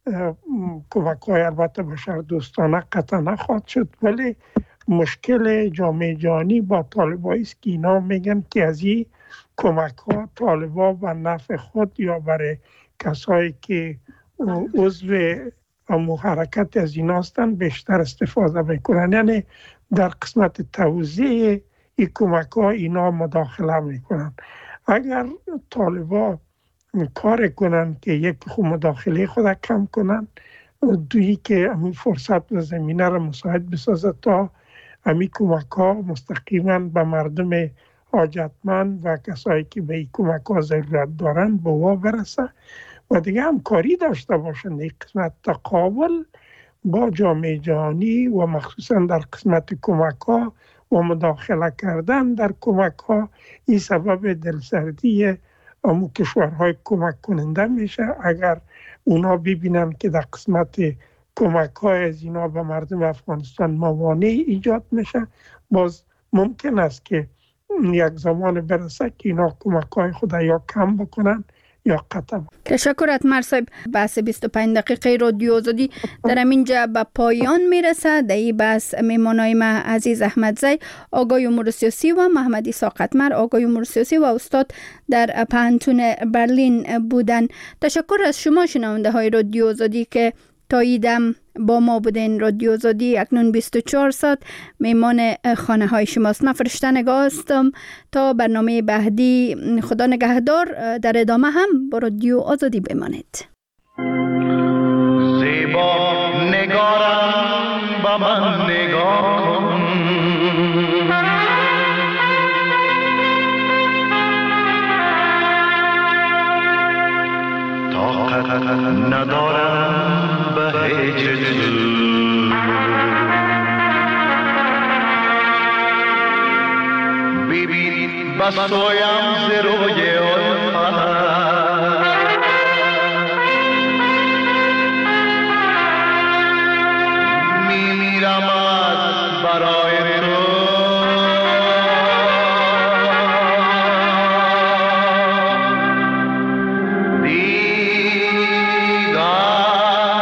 کمک های البته بشر دوستانه قطعا نخواهد شد، ولی مشکل جامعه جهانی با طالبایی است که اینا میگن که از این کمک ها طالبا به نفع خود یا برای کسایی که عضو امو حرکت از این هستن بیشتر استفاده میکنن، یعنی در قسمت توزیع این کمک ها اینا مداخله میکنن. اگر طالبا کار کنن که یک خود مداخله خود کم کنن، دویی که همین فرصت و زمینه را مساعد بسازه تا همین کمک ها مستقیما به مردم حاجتمند و کسایی که به این کمک ها ضرورت دارن به وا برسه و دیگه همکاری داشته باشند در قسمت تقابل با جامعه جهانی و مخصوصا در قسمت کمک ها و مداخله کردن در کمک ها. این سبب دلسردی امو کشورهای کمک کننده میشه. اگر اونا ببینن که در قسمت کمک های از اینا به مردم افغانستان موانع ایجاد میشه، باز ممکن است که یک زمان برسه که اینا کمک های خود یا کم بکنن یا قطع. تشکر اتمر صاحب. بحث بیست و پنج دقیقه رادیو آزادی در اینجا به پایان میرسه. در این بحث میمانای ما عزیز احمد زی، آقای امور سیاسی و محمد اسحاق اتمر، آقای امور سیاسی و استاد در پانتون برلین بودن. تشکر از شما شنونده های رادیو آزادی که تا ایدم با ما بودین. رادیو آزادی اکنون بیست و چهار ساعت میمان خانه های شماست. من فرشته نگاه هستم. تا برنامه بعدی خدا نگهدار. در ادامه هم با رادیو آزادی بمانید. زیبا نگارم با من نگاه کن، طاقت ندارم به هیچ تو، ببین بسویم ز روی الفت، میمیرم از برای تو،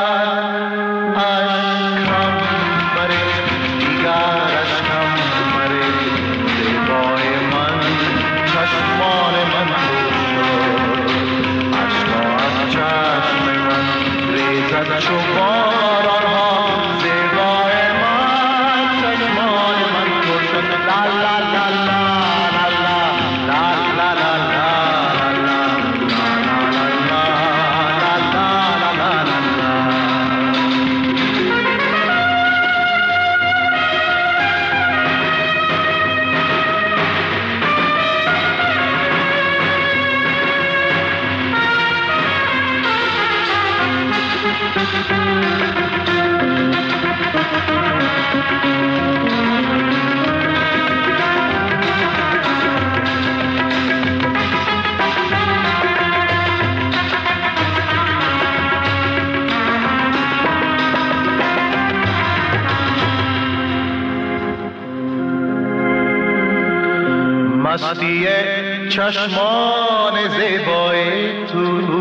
دیگر اشکم بره، دیگر اشکم بره. مستی چشمان زیبای تو